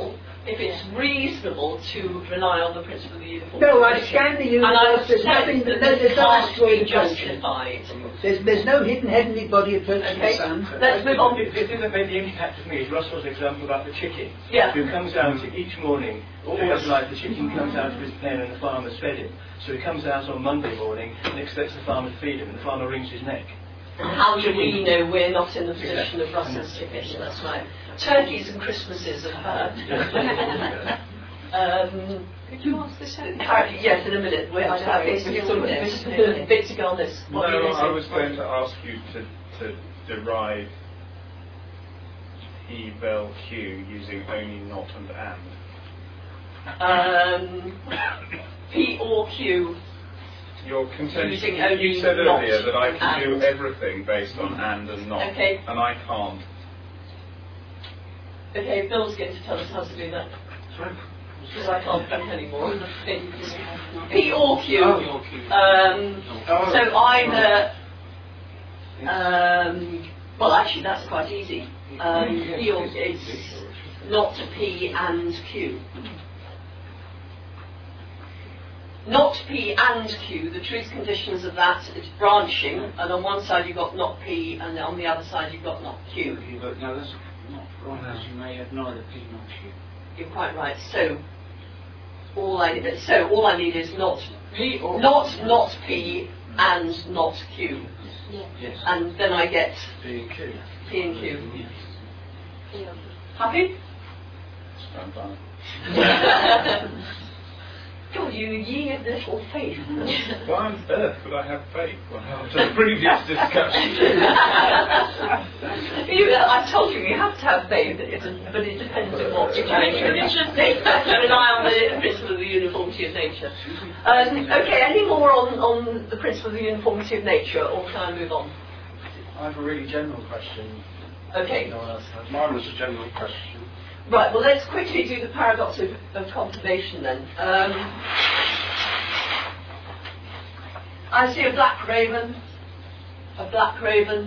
if it's reasonable to rely on the principle of the uniform. No, I scanned the and I universe. There's said nothing. that There's, there's no can't asteroid be approaching. justified. There's, there's no hidden heavenly body approaching Okay. the sun. Let's move on. The the thing that made the impact of me is Russell's example about the chicken, Yeah. who comes out each morning, all his life, the chicken comes out of his pen and the farmer's fed him. So he comes out on Monday morning and expects the farmer to feed him, and the farmer wrings his neck. How do we know we're not in the position of Russell's chicken? That's right. Turkeys and Christmases are bad. um, Could you ask the second? Apparently, yes, in a minute. We're, I have this sort of bit, bit to go on this. No, What do you I say? was going to ask you to, to derive P, vel, Q using only, not, and and. Um, P or Q. Your contention, Using only, you said not, earlier that I can and. do everything based on and and not, Okay. and I can't. Okay, Bill's going to tell us how to do that. Because I can't think anymore. P or Q. Um, so either. Um, well, actually, that's quite easy. Um, P or it's not P and Q. Not P and Q, the truth conditions of that is branching, and on one side you've got not P, and on the other side you've got not Q. But no, that's not right, because you may have neither P nor Q. You're quite right. So all I need, so all I need is not P or not not P and not Q, Yeah. Yes. and then I get P and Q. P and Q. Yes. Yeah. Happy? Stand by. God, you ye of little faith. Why on earth would I have faith? Well, after the previous discussion. You, I told you you have to have faith, it is- but it depends on what situation. It's just they have to rely on the principle of the uniformity of nature. Um, okay, any more on, on the principle of the uniformity of nature, or can I move on? I have a really general question. Okay. No one else has. Mine was a general question. Right, well, let's quickly do the paradox of, of confirmation then. Um, I see a black raven, a black raven,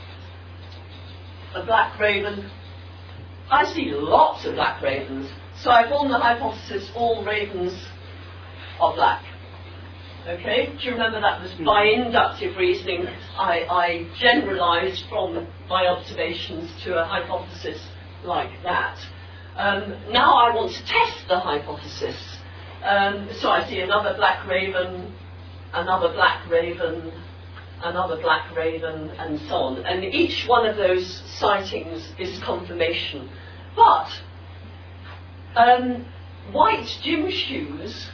a black raven. I see lots of black ravens. So I form the hypothesis all ravens are black. Okay, do you remember that was by inductive reasoning? I, I generalised from my observations to a hypothesis like that. Um, now I want to test the hypothesis. Um, so I see another black raven, another black raven, another black raven, and so on. And each one of those sightings is confirmation. But um, white gym shoes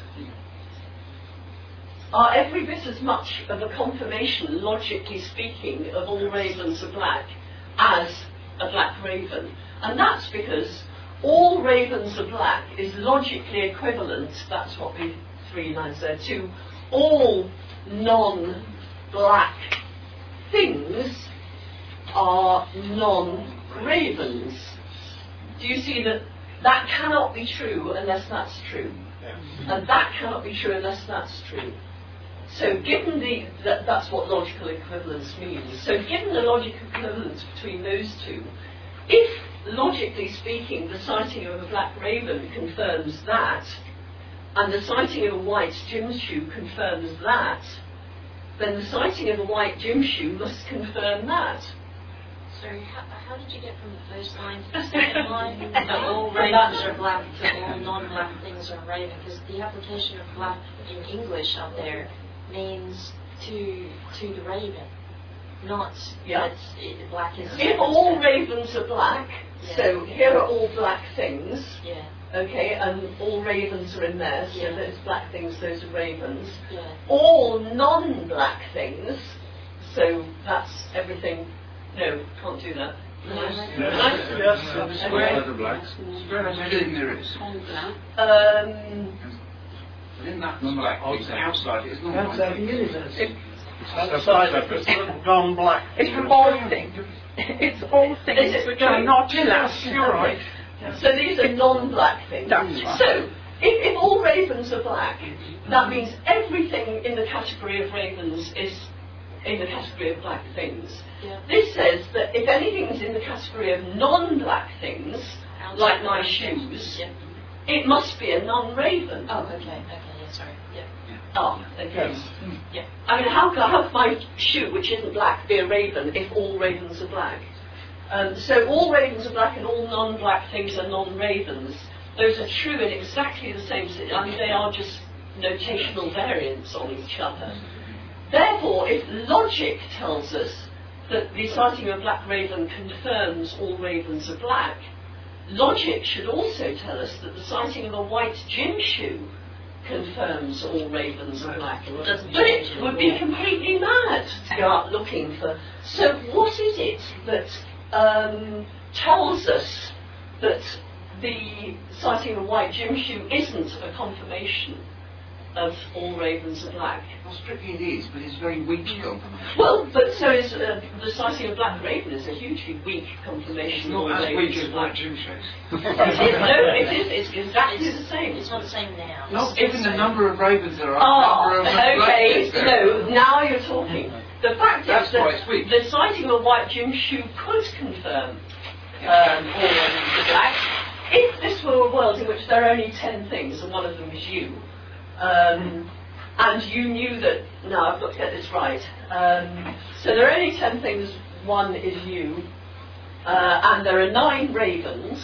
are every bit as much of a confirmation, logically speaking, of all ravens are black as a black raven. And that's because all ravens are black is logically equivalent, that's what the three lines there, to all non-black things are non-ravens. Do you see that that cannot be true unless that's true? And that cannot be true unless that's true. So given the, that, that's what logical equivalence means. So given the logical equivalence between those two, if, logically speaking, the sighting of a black raven confirms that, and the sighting of a white gym shoe confirms that, then the sighting of a white gym shoe must confirm that. Sorry, how, how did you get from the first line to the second line? That all ravens are black to all non-black things are raven, because the application of black in English out there means to to the raven, not Yeah. that it, black is. If all ravens are black, Yeah. so here are all black things, Yeah, okay, and all ravens are in there, so Yeah. those black things, those are ravens. yeah. All non-black things, so that's everything. No, can't do that. Yes. Square the blacks. Square everything there is. Um, Within that black, it's outside, it's not Outside the universe. Outside of it, non-black. It's all things. It's all things Is it- which are not black. You're right. so these are non-black things. That's right. So, if, if all ravens are black, that means everything in the category of ravens is in the category of black things. Yeah. This says that if anything's in the category of non-black things, like my shoes, Yeah. it must be a non-raven. Oh, okay, okay, yeah, sorry, yeah. Oh, okay. Yes. Yeah. I mean, how can how can my shoe, which isn't black, be a raven if all ravens are black? Um, so all ravens are black and all non-black things are non-ravens. Those are true in exactly the same sense. I mean, they are just notational variants on each other. Therefore, if logic tells us that the sighting of a black raven confirms all ravens are black, logic should also tell us that the sighting of a white gym shoe confirms all ravens are black. But it would be completely mad to go out looking for. So what is it that um, tells us that the sighting of a white gym shoe isn't a confirmation of all ravens are black? Well, strictly it is, but it's very weak confirmation. Well, but so is uh, the sighting of black raven is a hugely weak confirmation. It's not of as weak ravens as are white black. gym shoes. It is, no, it is, it's exactly the same. It's not the same now. Not It's given the the same. number of ravens there are. Oh, number of black okay, heads there are. no, now you're talking. The fact That's is that why it's weak. the sighting of a white gym shoe could confirm um, all ravens are black if this were a world in which there are only ten things and one of them is you. Um, and you knew that, no, I've got to get this right. Um, so there are only ten things, one is you, uh, and there are nine ravens,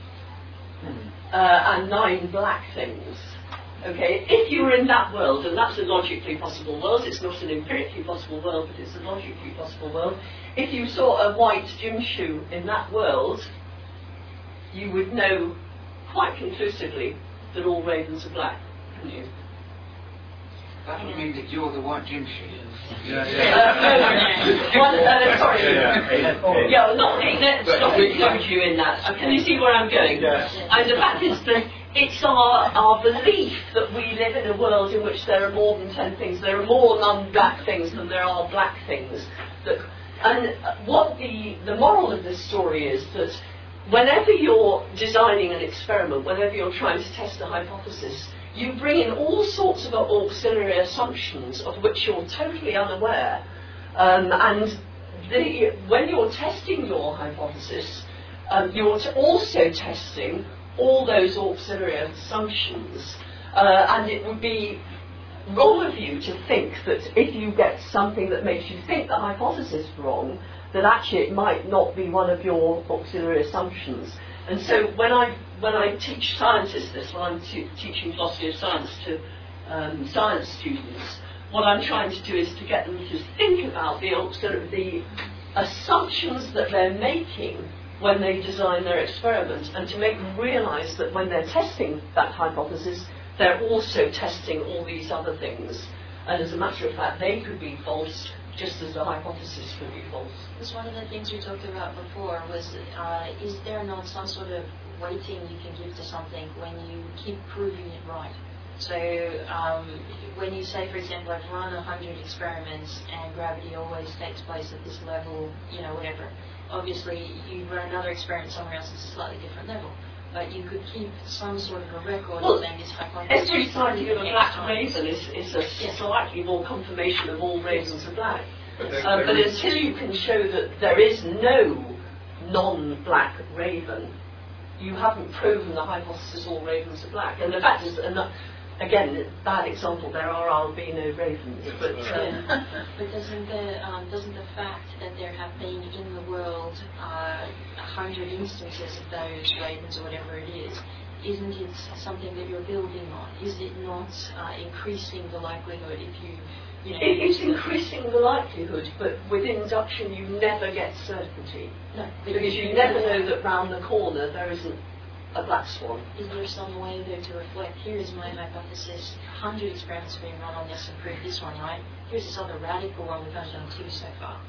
uh, and nine black things. Okay, if you were in that world, and that's a logically possible world, it's not an empirically possible world, but it's a logically possible world, if you saw a white gym shoe in that world, you would know quite conclusively that all ravens are black, wouldn't you? That would mean that you're the white gym shoe. Yeah, Uh, one, uh, sorry. Yeah, yeah. Yeah, not, let's not include you in that. Uh, Can you see where I'm going? Yes. And the fact is that it's our, our belief that we live in a world in which there are more than ten things. There are more non-black things than there are black things. That, and what the, the moral of this story is that whenever you're designing an experiment, whenever you're trying to test a hypothesis, you bring in all sorts of auxiliary assumptions of which you're totally unaware. Um, and the, when you're testing your hypothesis, um, you're t- also testing all those auxiliary assumptions. Uh, and it would be wrong of you to think that if you get something that makes you think the hypothesis is wrong, that actually it might not be one of your auxiliary assumptions. And so when I when I teach scientists this, when I'm t- teaching philosophy of science to um, science students, what I'm trying to do is to get them to think about the auxiliary, the assumptions that they're making when they design their experiment, and to make them realise that when they're testing that hypothesis, they're also testing all these other things. And as a matter of fact, they could be false just as the hypothesis could be false. Because one of the things we talked about before was, uh, is there not some sort of weighting you can give to something when you keep proving it right? So um, when you say, for example, I've run a hundred experiments and gravity always takes place at this level, you know, whatever. Obviously, you run another experiment somewhere else, it's a slightly different level. But you could keep some sort of a record well, of saying this hypothesis. Every sighting of a black raven is, is a Yes. slightly more confirmation of all ravens are black. But, there, Um, there but is- until you can show that there is no non-black raven, you haven't proven the hypothesis all ravens are black. And the fact is, and that, again, bad example, there are albino ravens, Yes, but there um, But doesn't the um, doesn't the fact that there have been in the world uh, a hundred instances of those ravens or whatever it is, isn't it something that you're building on? Is it not uh, increasing the likelihood if you, you know? it is increasing the likelihood, but with induction you never get certainty. No, Because you never know that round the corner there isn't a black swan. Is there some way there to reflect, here is my hypothesis, a hundred experiments have been run on this and proved this one, right? Here's this other radical one, we've only done two so far.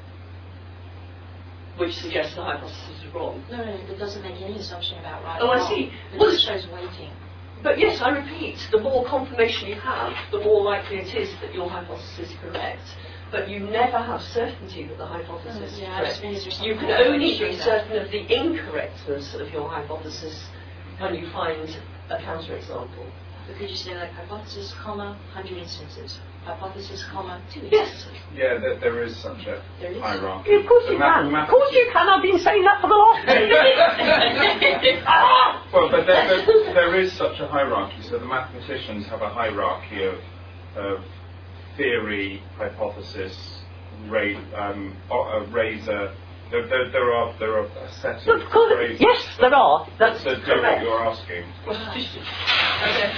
Which suggests the hypothesis is wrong. No, no, no, it doesn't make any assumption about right Oh, or I wrong. see. It Well, just shows weighting. But yes, I repeat, the more confirmation you have, the more likely it is that your hypothesis is correct. But you never have certainty that the hypothesis is Yeah, I just correct. mean, is there You something can that only shows be that? certain of the incorrectness of your hypothesis when you find a counterexample. But could you say like hypothesis, comma, hundred instances? Hypothesis, comma, two Yes. instances? yeah, there, there is such a There is. hierarchy. Of course The you ma- can. Of math- course you can. I've been saying that for the last ten minutes. Well, but there, there, there is such a hierarchy. So the mathematicians have a hierarchy of, of theory, hypothesis, ra- um, uh, razor. There, there, there are there are a set of, of course, phrases yes, there are. That's that do correct. what you're asking. Okay.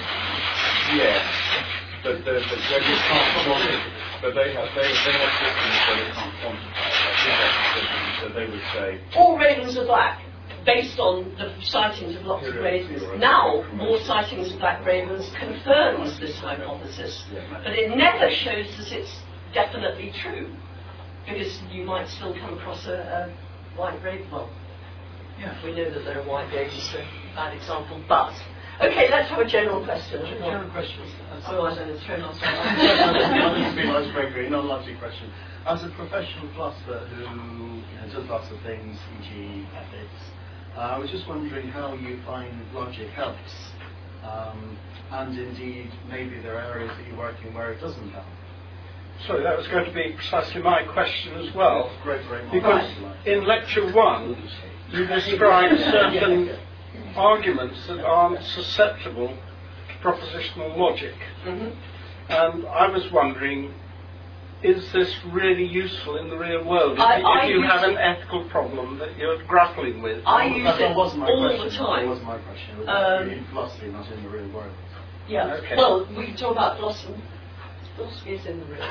Yes, but the, the, when you can't quantify, but they have they, they have systems where they can't quantify. Like we have systems that they would say all ravens are black, based on the sightings of lots of ravens. Now, more sightings of black ravens confirms this hypothesis, but it never shows that it's definitely true, because you might still come across a, a white raven. Well, yeah, we know that there are white ravens, so bad example, but. Okay, let's have a general question. General question. Otherwise, I'm going to throw myself I'll just be nice, Gregory, not a lovely question. As a professional philosopher who you know, does lots of things, for example ethics, uh, I was just wondering how you find logic helps, um, and indeed maybe there are areas that you're working where it doesn't help. Sorry, that was going to be precisely my question as well. Great, great because in lecture one, you described certain arguments that aren't susceptible to propositional logic. Mm-hmm. And I was wondering, is this really useful in the real world? If, I, you, I if you have it, an ethical problem that you're grappling with? I use that, it that wasn't my all question. the time. That wasn't my question. It was um, in philosophy, not in the real world. Yeah. Okay. Well, we can talk about philosophy. Philosophy is in the real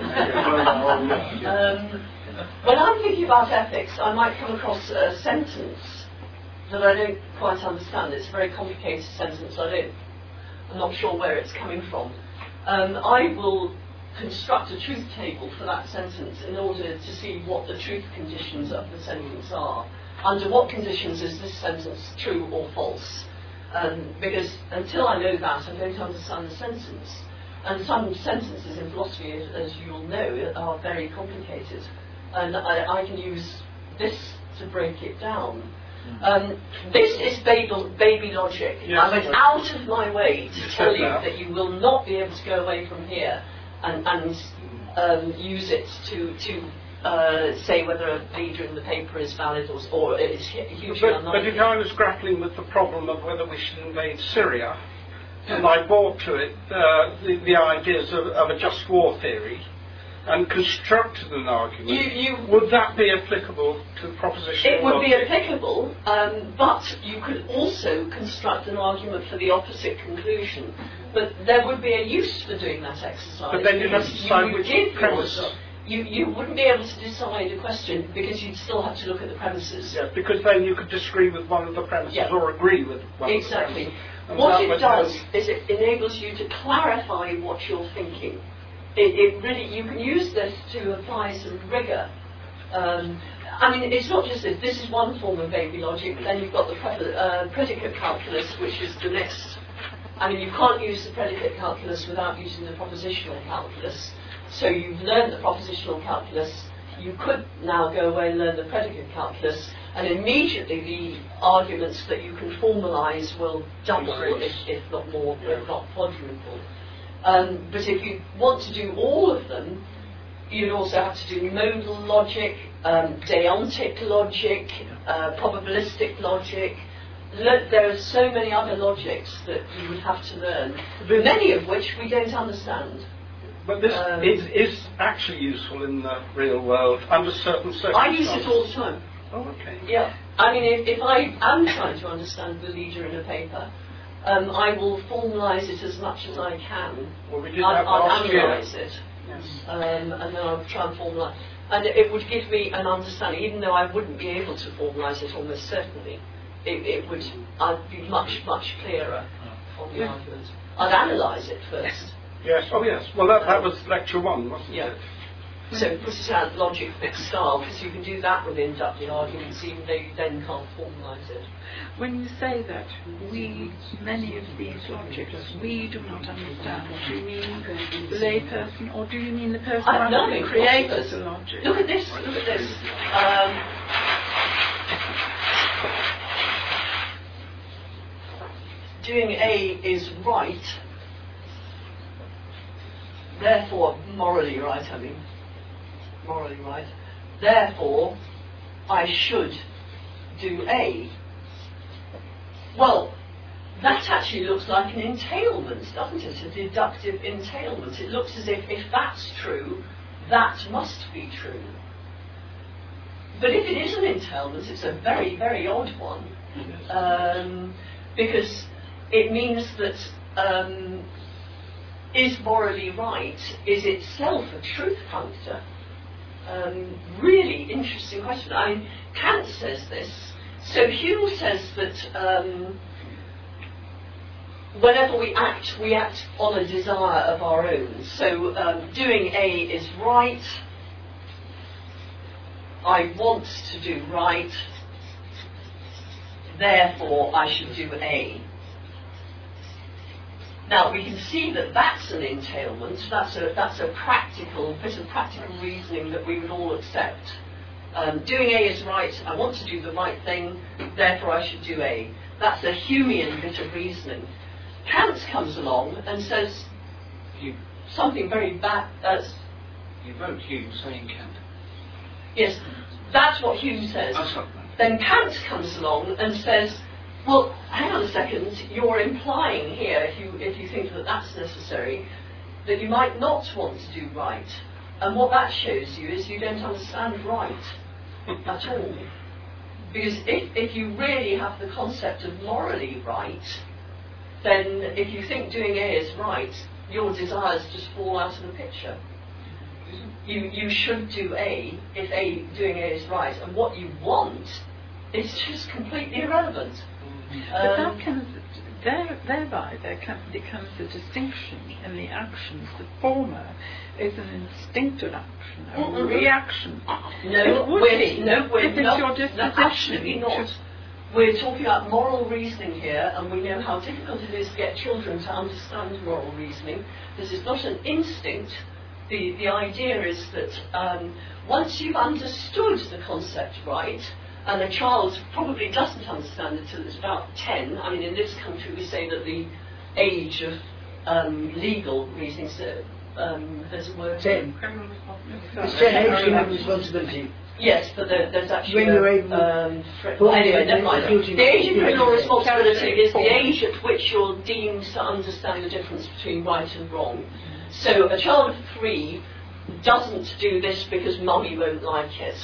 world. um, when I'm thinking about ethics, I might come across a sentence that I don't quite understand. It's a very complicated sentence. I don't. I'm not sure where it's coming from. Um, I will construct a truth table for that sentence in order to see what the truth conditions of the sentence are. Under what conditions is this sentence true or false? Um, because until I know that, I don't understand the sentence. And some sentences in philosophy, as, as you'll know, are very complicated. And I, I can use this to break it down. Um, this is baby, baby logic. Yes, I went out of my way to tell you that. that you will not be able to go away from here and, and um, use it to, to uh, say whether a leader in the paper is valid or, or is hugely but, unlikely. but if I was grappling with the problem of whether we should invade Syria, and I brought to it uh, the, the ideas of, of a just war theory, and constructed an argument, You, you, would that be applicable to propositional it would be logic? applicable, um, but you could also construct an argument for the opposite conclusion. But there would be a use for doing that exercise. But then you'd have to because decide you which give premise. yours- You, you wouldn't be able to decide a question because you'd still have to look at the premises. Yes, because then you could disagree with one of the premises Yeah. or agree with one Exactly. of the premises. And What that it would does help. is it enables you to clarify what you're thinking. It, it really, you can use this to apply some rigour. Um, I mean, it's not just this. This is one form of baby logic. Then you've got the pre- uh, predicate calculus, which is the next. I mean, you can't use the predicate calculus without using the propositional calculus. So you've learned the propositional calculus. You could now go away and learn the predicate calculus, and immediately the arguments that you can formalise will double, if, if not more, if not quadruple. Um, but if you want to do all of them, you'd also have to do modal logic, um, deontic logic, uh, probabilistic logic. Le- there are so many other logics that you would have to learn, many of which we don't understand. But this um, is, is actually useful in the real world under certain circumstances. I use it all the time. Oh, okay. Yeah. I mean, if, if I am trying to understand the leader in a paper, um, I will formalise it as much as I can. Well, we did I'll, that I'll last year. analyse it. Yes. Um, and then I'll try and formalise. And it would give me an understanding, even though I wouldn't be able to formalise it almost certainly. It, it would, I'd be much, much clearer on the Yeah. argument. I'd analyse it first. Yes, oh yes. Well, that, that was lecture one, wasn't Yeah. it? So put it out logic fixed style, because you can do that with inductive arguments, even though you then can't formalise it. When you say that, we, many of these logics, we do not understand, do you mean the layperson, or do you mean the person I- who no, actually no, created philosophers. the logic? Look at this, look at this. Um, doing A is right, therefore, morally right, I mean, morally right, therefore, I should do A. Well, that actually looks like an entailment, doesn't it? A deductive entailment. It looks as if if that's true, that must be true. But if it is an entailment, it's a very, very odd one, um, because it means that um, is morally right is itself a truth functor. Um, really interesting question. I mean, Kant says this. So Hume says that um, whenever we act, we act on a desire of our own. So um, doing A is right. I want to do right. Therefore, I should do A. Now we can see that that's an entailment. That's a that's a practical bit of practical reasoning that we would all accept. Um, doing A is right. I want to do the right thing. Therefore, I should do A. That's a Humean bit of reasoning. Kant comes along and says You, something very bad. Uh, you wrote Hume saying Kant. yes, that's what Hume says. Oh, sorry. Then Kant comes along and says, well, hang on a second, you're implying here, if you, if you think that that's necessary, that you might not want to do right. And what that shows you is you don't understand right at all. Because if, if you really have the concept of morally right, then if you think doing A is right, your desires just fall out of the picture. You, you should do A if A doing A is right, and what you want is just completely irrelevant. But Um, that can, there, thereby there can, becomes a distinction in the actions. The former is an instinctive action, a Mm-mm. reaction. No, It would we're, be, no, we're if it's not. your No, disposition absolutely not. to- We're talking about moral reasoning here, and we know how difficult it is to get children to understand moral reasoning. This is not an instinct. The, the idea is that um, once you've understood the concept right, and a child probably doesn't understand it until it's about ten. I mean, in this country we say that the age of um, legal reasoning, so, um, there's a word... Ten. Criminal responsibility. It's ten age you have responsibility. Yes, but there, there's actually When a, you're able- um, fr- Well, anyway, never mind. guilty- The age of criminal guilty- responsibility is the age at which you're deemed to understand the difference between right and wrong. So a child of three doesn't do this because mummy won't like it.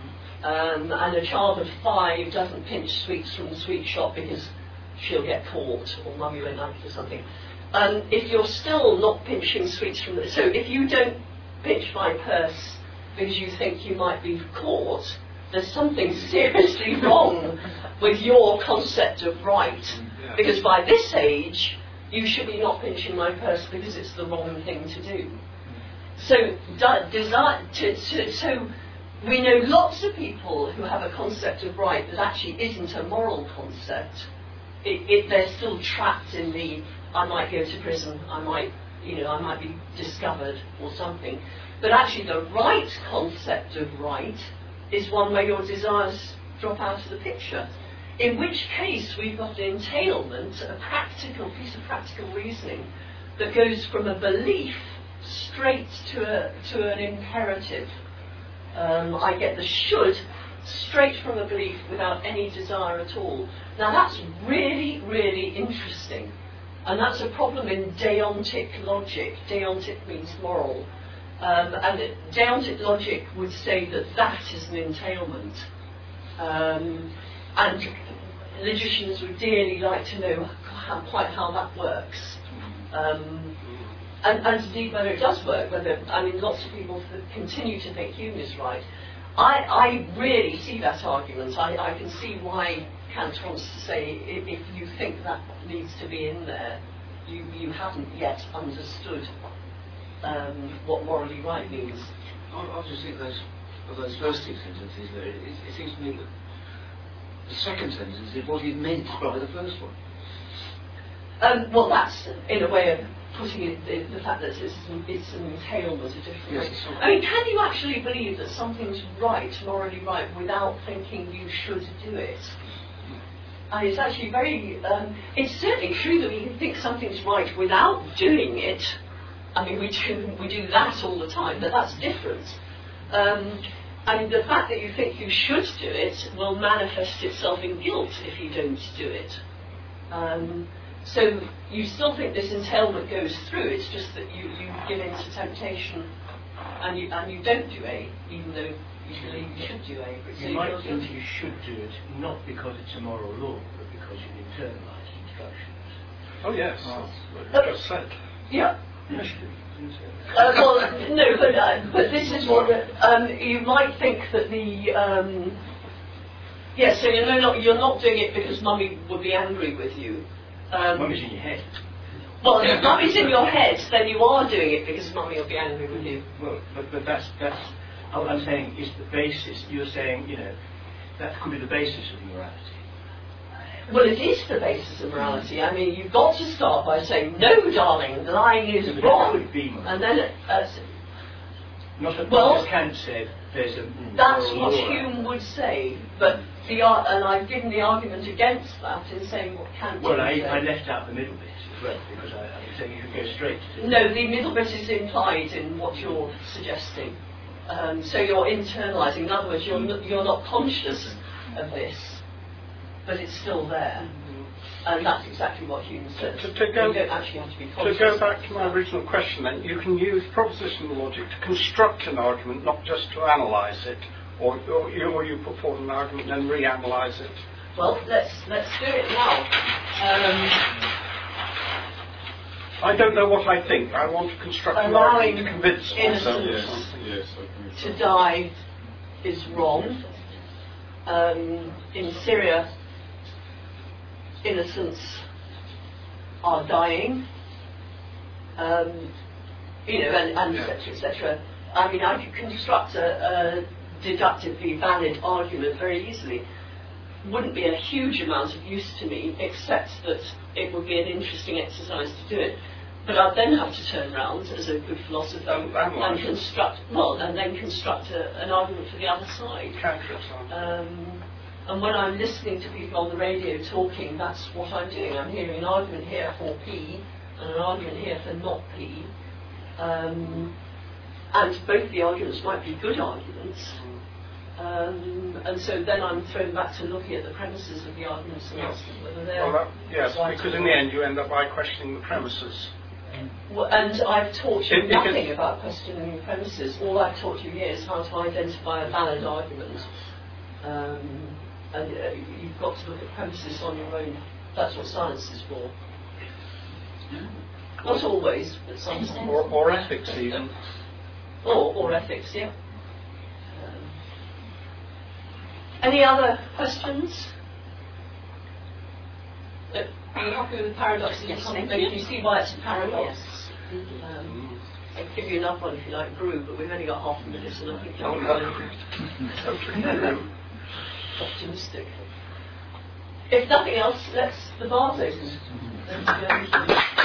Um, and a child of five doesn't pinch sweets from the sweet shop because she'll get caught or mummy won't like it or something. Um, if you're still not pinching sweets from the... So if you don't pinch my purse because you think you might be caught, there's something seriously wrong with your concept of right. Because by this age, you should be not pinching my purse because it's the wrong thing to do. So, de- desire, to, to, so we know lots of people who have a concept of right that actually isn't a moral concept. It, it, they're still trapped in the, I might go to prison, I might, you know, I might be discovered or something. But actually the right concept of right is one where your desires drop out of the picture. In which case we've got an entailment, a practical piece of practical reasoning that goes from a belief straight to a to an imperative. Um, I get the should straight from a belief without any desire at all. Now that's really, really interesting. And that's a problem in deontic logic. Deontic means moral. Um, and it, deontic logic would say that that is an entailment. Um, and logicians would dearly like to know how, quite how that works. Um, and, and indeed whether it does work, whether, I mean, lots of people continue to think Hume is right. I, I really see that argument. I, I can see why Kant wants to say if, if you think that needs to be in there, you, you haven't yet understood um, what morally right means. I, I just think those, of those first two sentences, there, it, it seems to me that the second sentence is what he meant by the first one. Um, well, that's in a way of putting it, the, the fact that it's, it's an entailment, a different Yes, way. it's all I mean, can you actually believe that something's right, morally right, without thinking you should do it? And it's actually very, um, it's certainly true that we can think something's right without doing it. I mean, we do, we do that all the time, but that's different. Um, and the fact that you think you should do it will manifest itself in guilt if you don't do it. Um, So you still think this entailment goes through, it's just that you, you give in to temptation and you, and you don't do A, even though you believe you should do A. But you might think you should do it, not because it's a moral law, but because you've internalised instructions. Oh, yes. Oh. That's what you just said. Yeah. Uh, well, no, but, uh, but this is what um, you might think that the um, yes. So you're not you're not doing it because mummy would be angry with you. Um, Mummy's in your head. Well, if mummy's in your head, then you are doing it because mummy will be angry with you. Well, but, but that's that's. What I'm saying is the basis. You're saying, you know, that could be the basis of morality. Well, it is the basis of morality. I mean, you've got to start by saying, no, darling, lying is But wrong. it could be morality. And then, it, uh, Not as well, well, Kant said, there's a that's moral what law. Hume would say. But the ar- and I've given the argument against that in saying what Kant Well, would I, say. I left out the middle bit as well, because I, I was saying you could go straight to the... No, the middle bit is implied in what you're suggesting. Um, so you're internalising. In other words, you're, n- you're not conscious of this, but it's still there. And that's exactly what Hume says. To, to go, you don't actually have to be to conscious. go back to my original question then, you can use propositional logic to construct an argument, not just to analyse it, or, or, you, or you put forward an argument and then reanalyse it. Well, let's let's do it now. Um, I don't know what I think. I want to construct an allowing argument to convince myself of innocence something. Yes, I think so. to die is wrong. Um, in Syria, innocents are dying. Um, you know, and, and et cetera, et cetera. I mean, I could construct a, a deductively valid argument very easily. Wouldn't be a huge amount of use to me, except that it would be an interesting exercise to do it. But I'd then have to turn around as a good philosopher Um, and construct, well, and then construct a, an argument for the other side. Counter-example. Um, and when I'm listening to people on the radio talking, that's what I'm doing. I'm hearing an argument here for P and an argument here for not P. Um, and both the arguments might be good arguments. Um, and so then I'm thrown back to looking at the premises of the arguments and asking whether they're Well, that, yes, right because or in the wrong. end you end up by questioning the premises. Well, and I've taught you It- it nothing can- about questioning the premises. All I've taught you here is how to identify a valid argument. Um, and uh, you've got to look at premises on your own. That's what science is for. Not always, but sometimes. Or, or ethics even. Or, or ethics, yeah. Um, any other questions? Uh, are you happy with paradoxes? Yes, Can thank you. you see why it's a paradox? Yes. Um, I'll give you another one if you like brew, but we've only got half a minute, and I think Oh, you're no. optimistic. If nothing else, let's the bar's open. Let's go.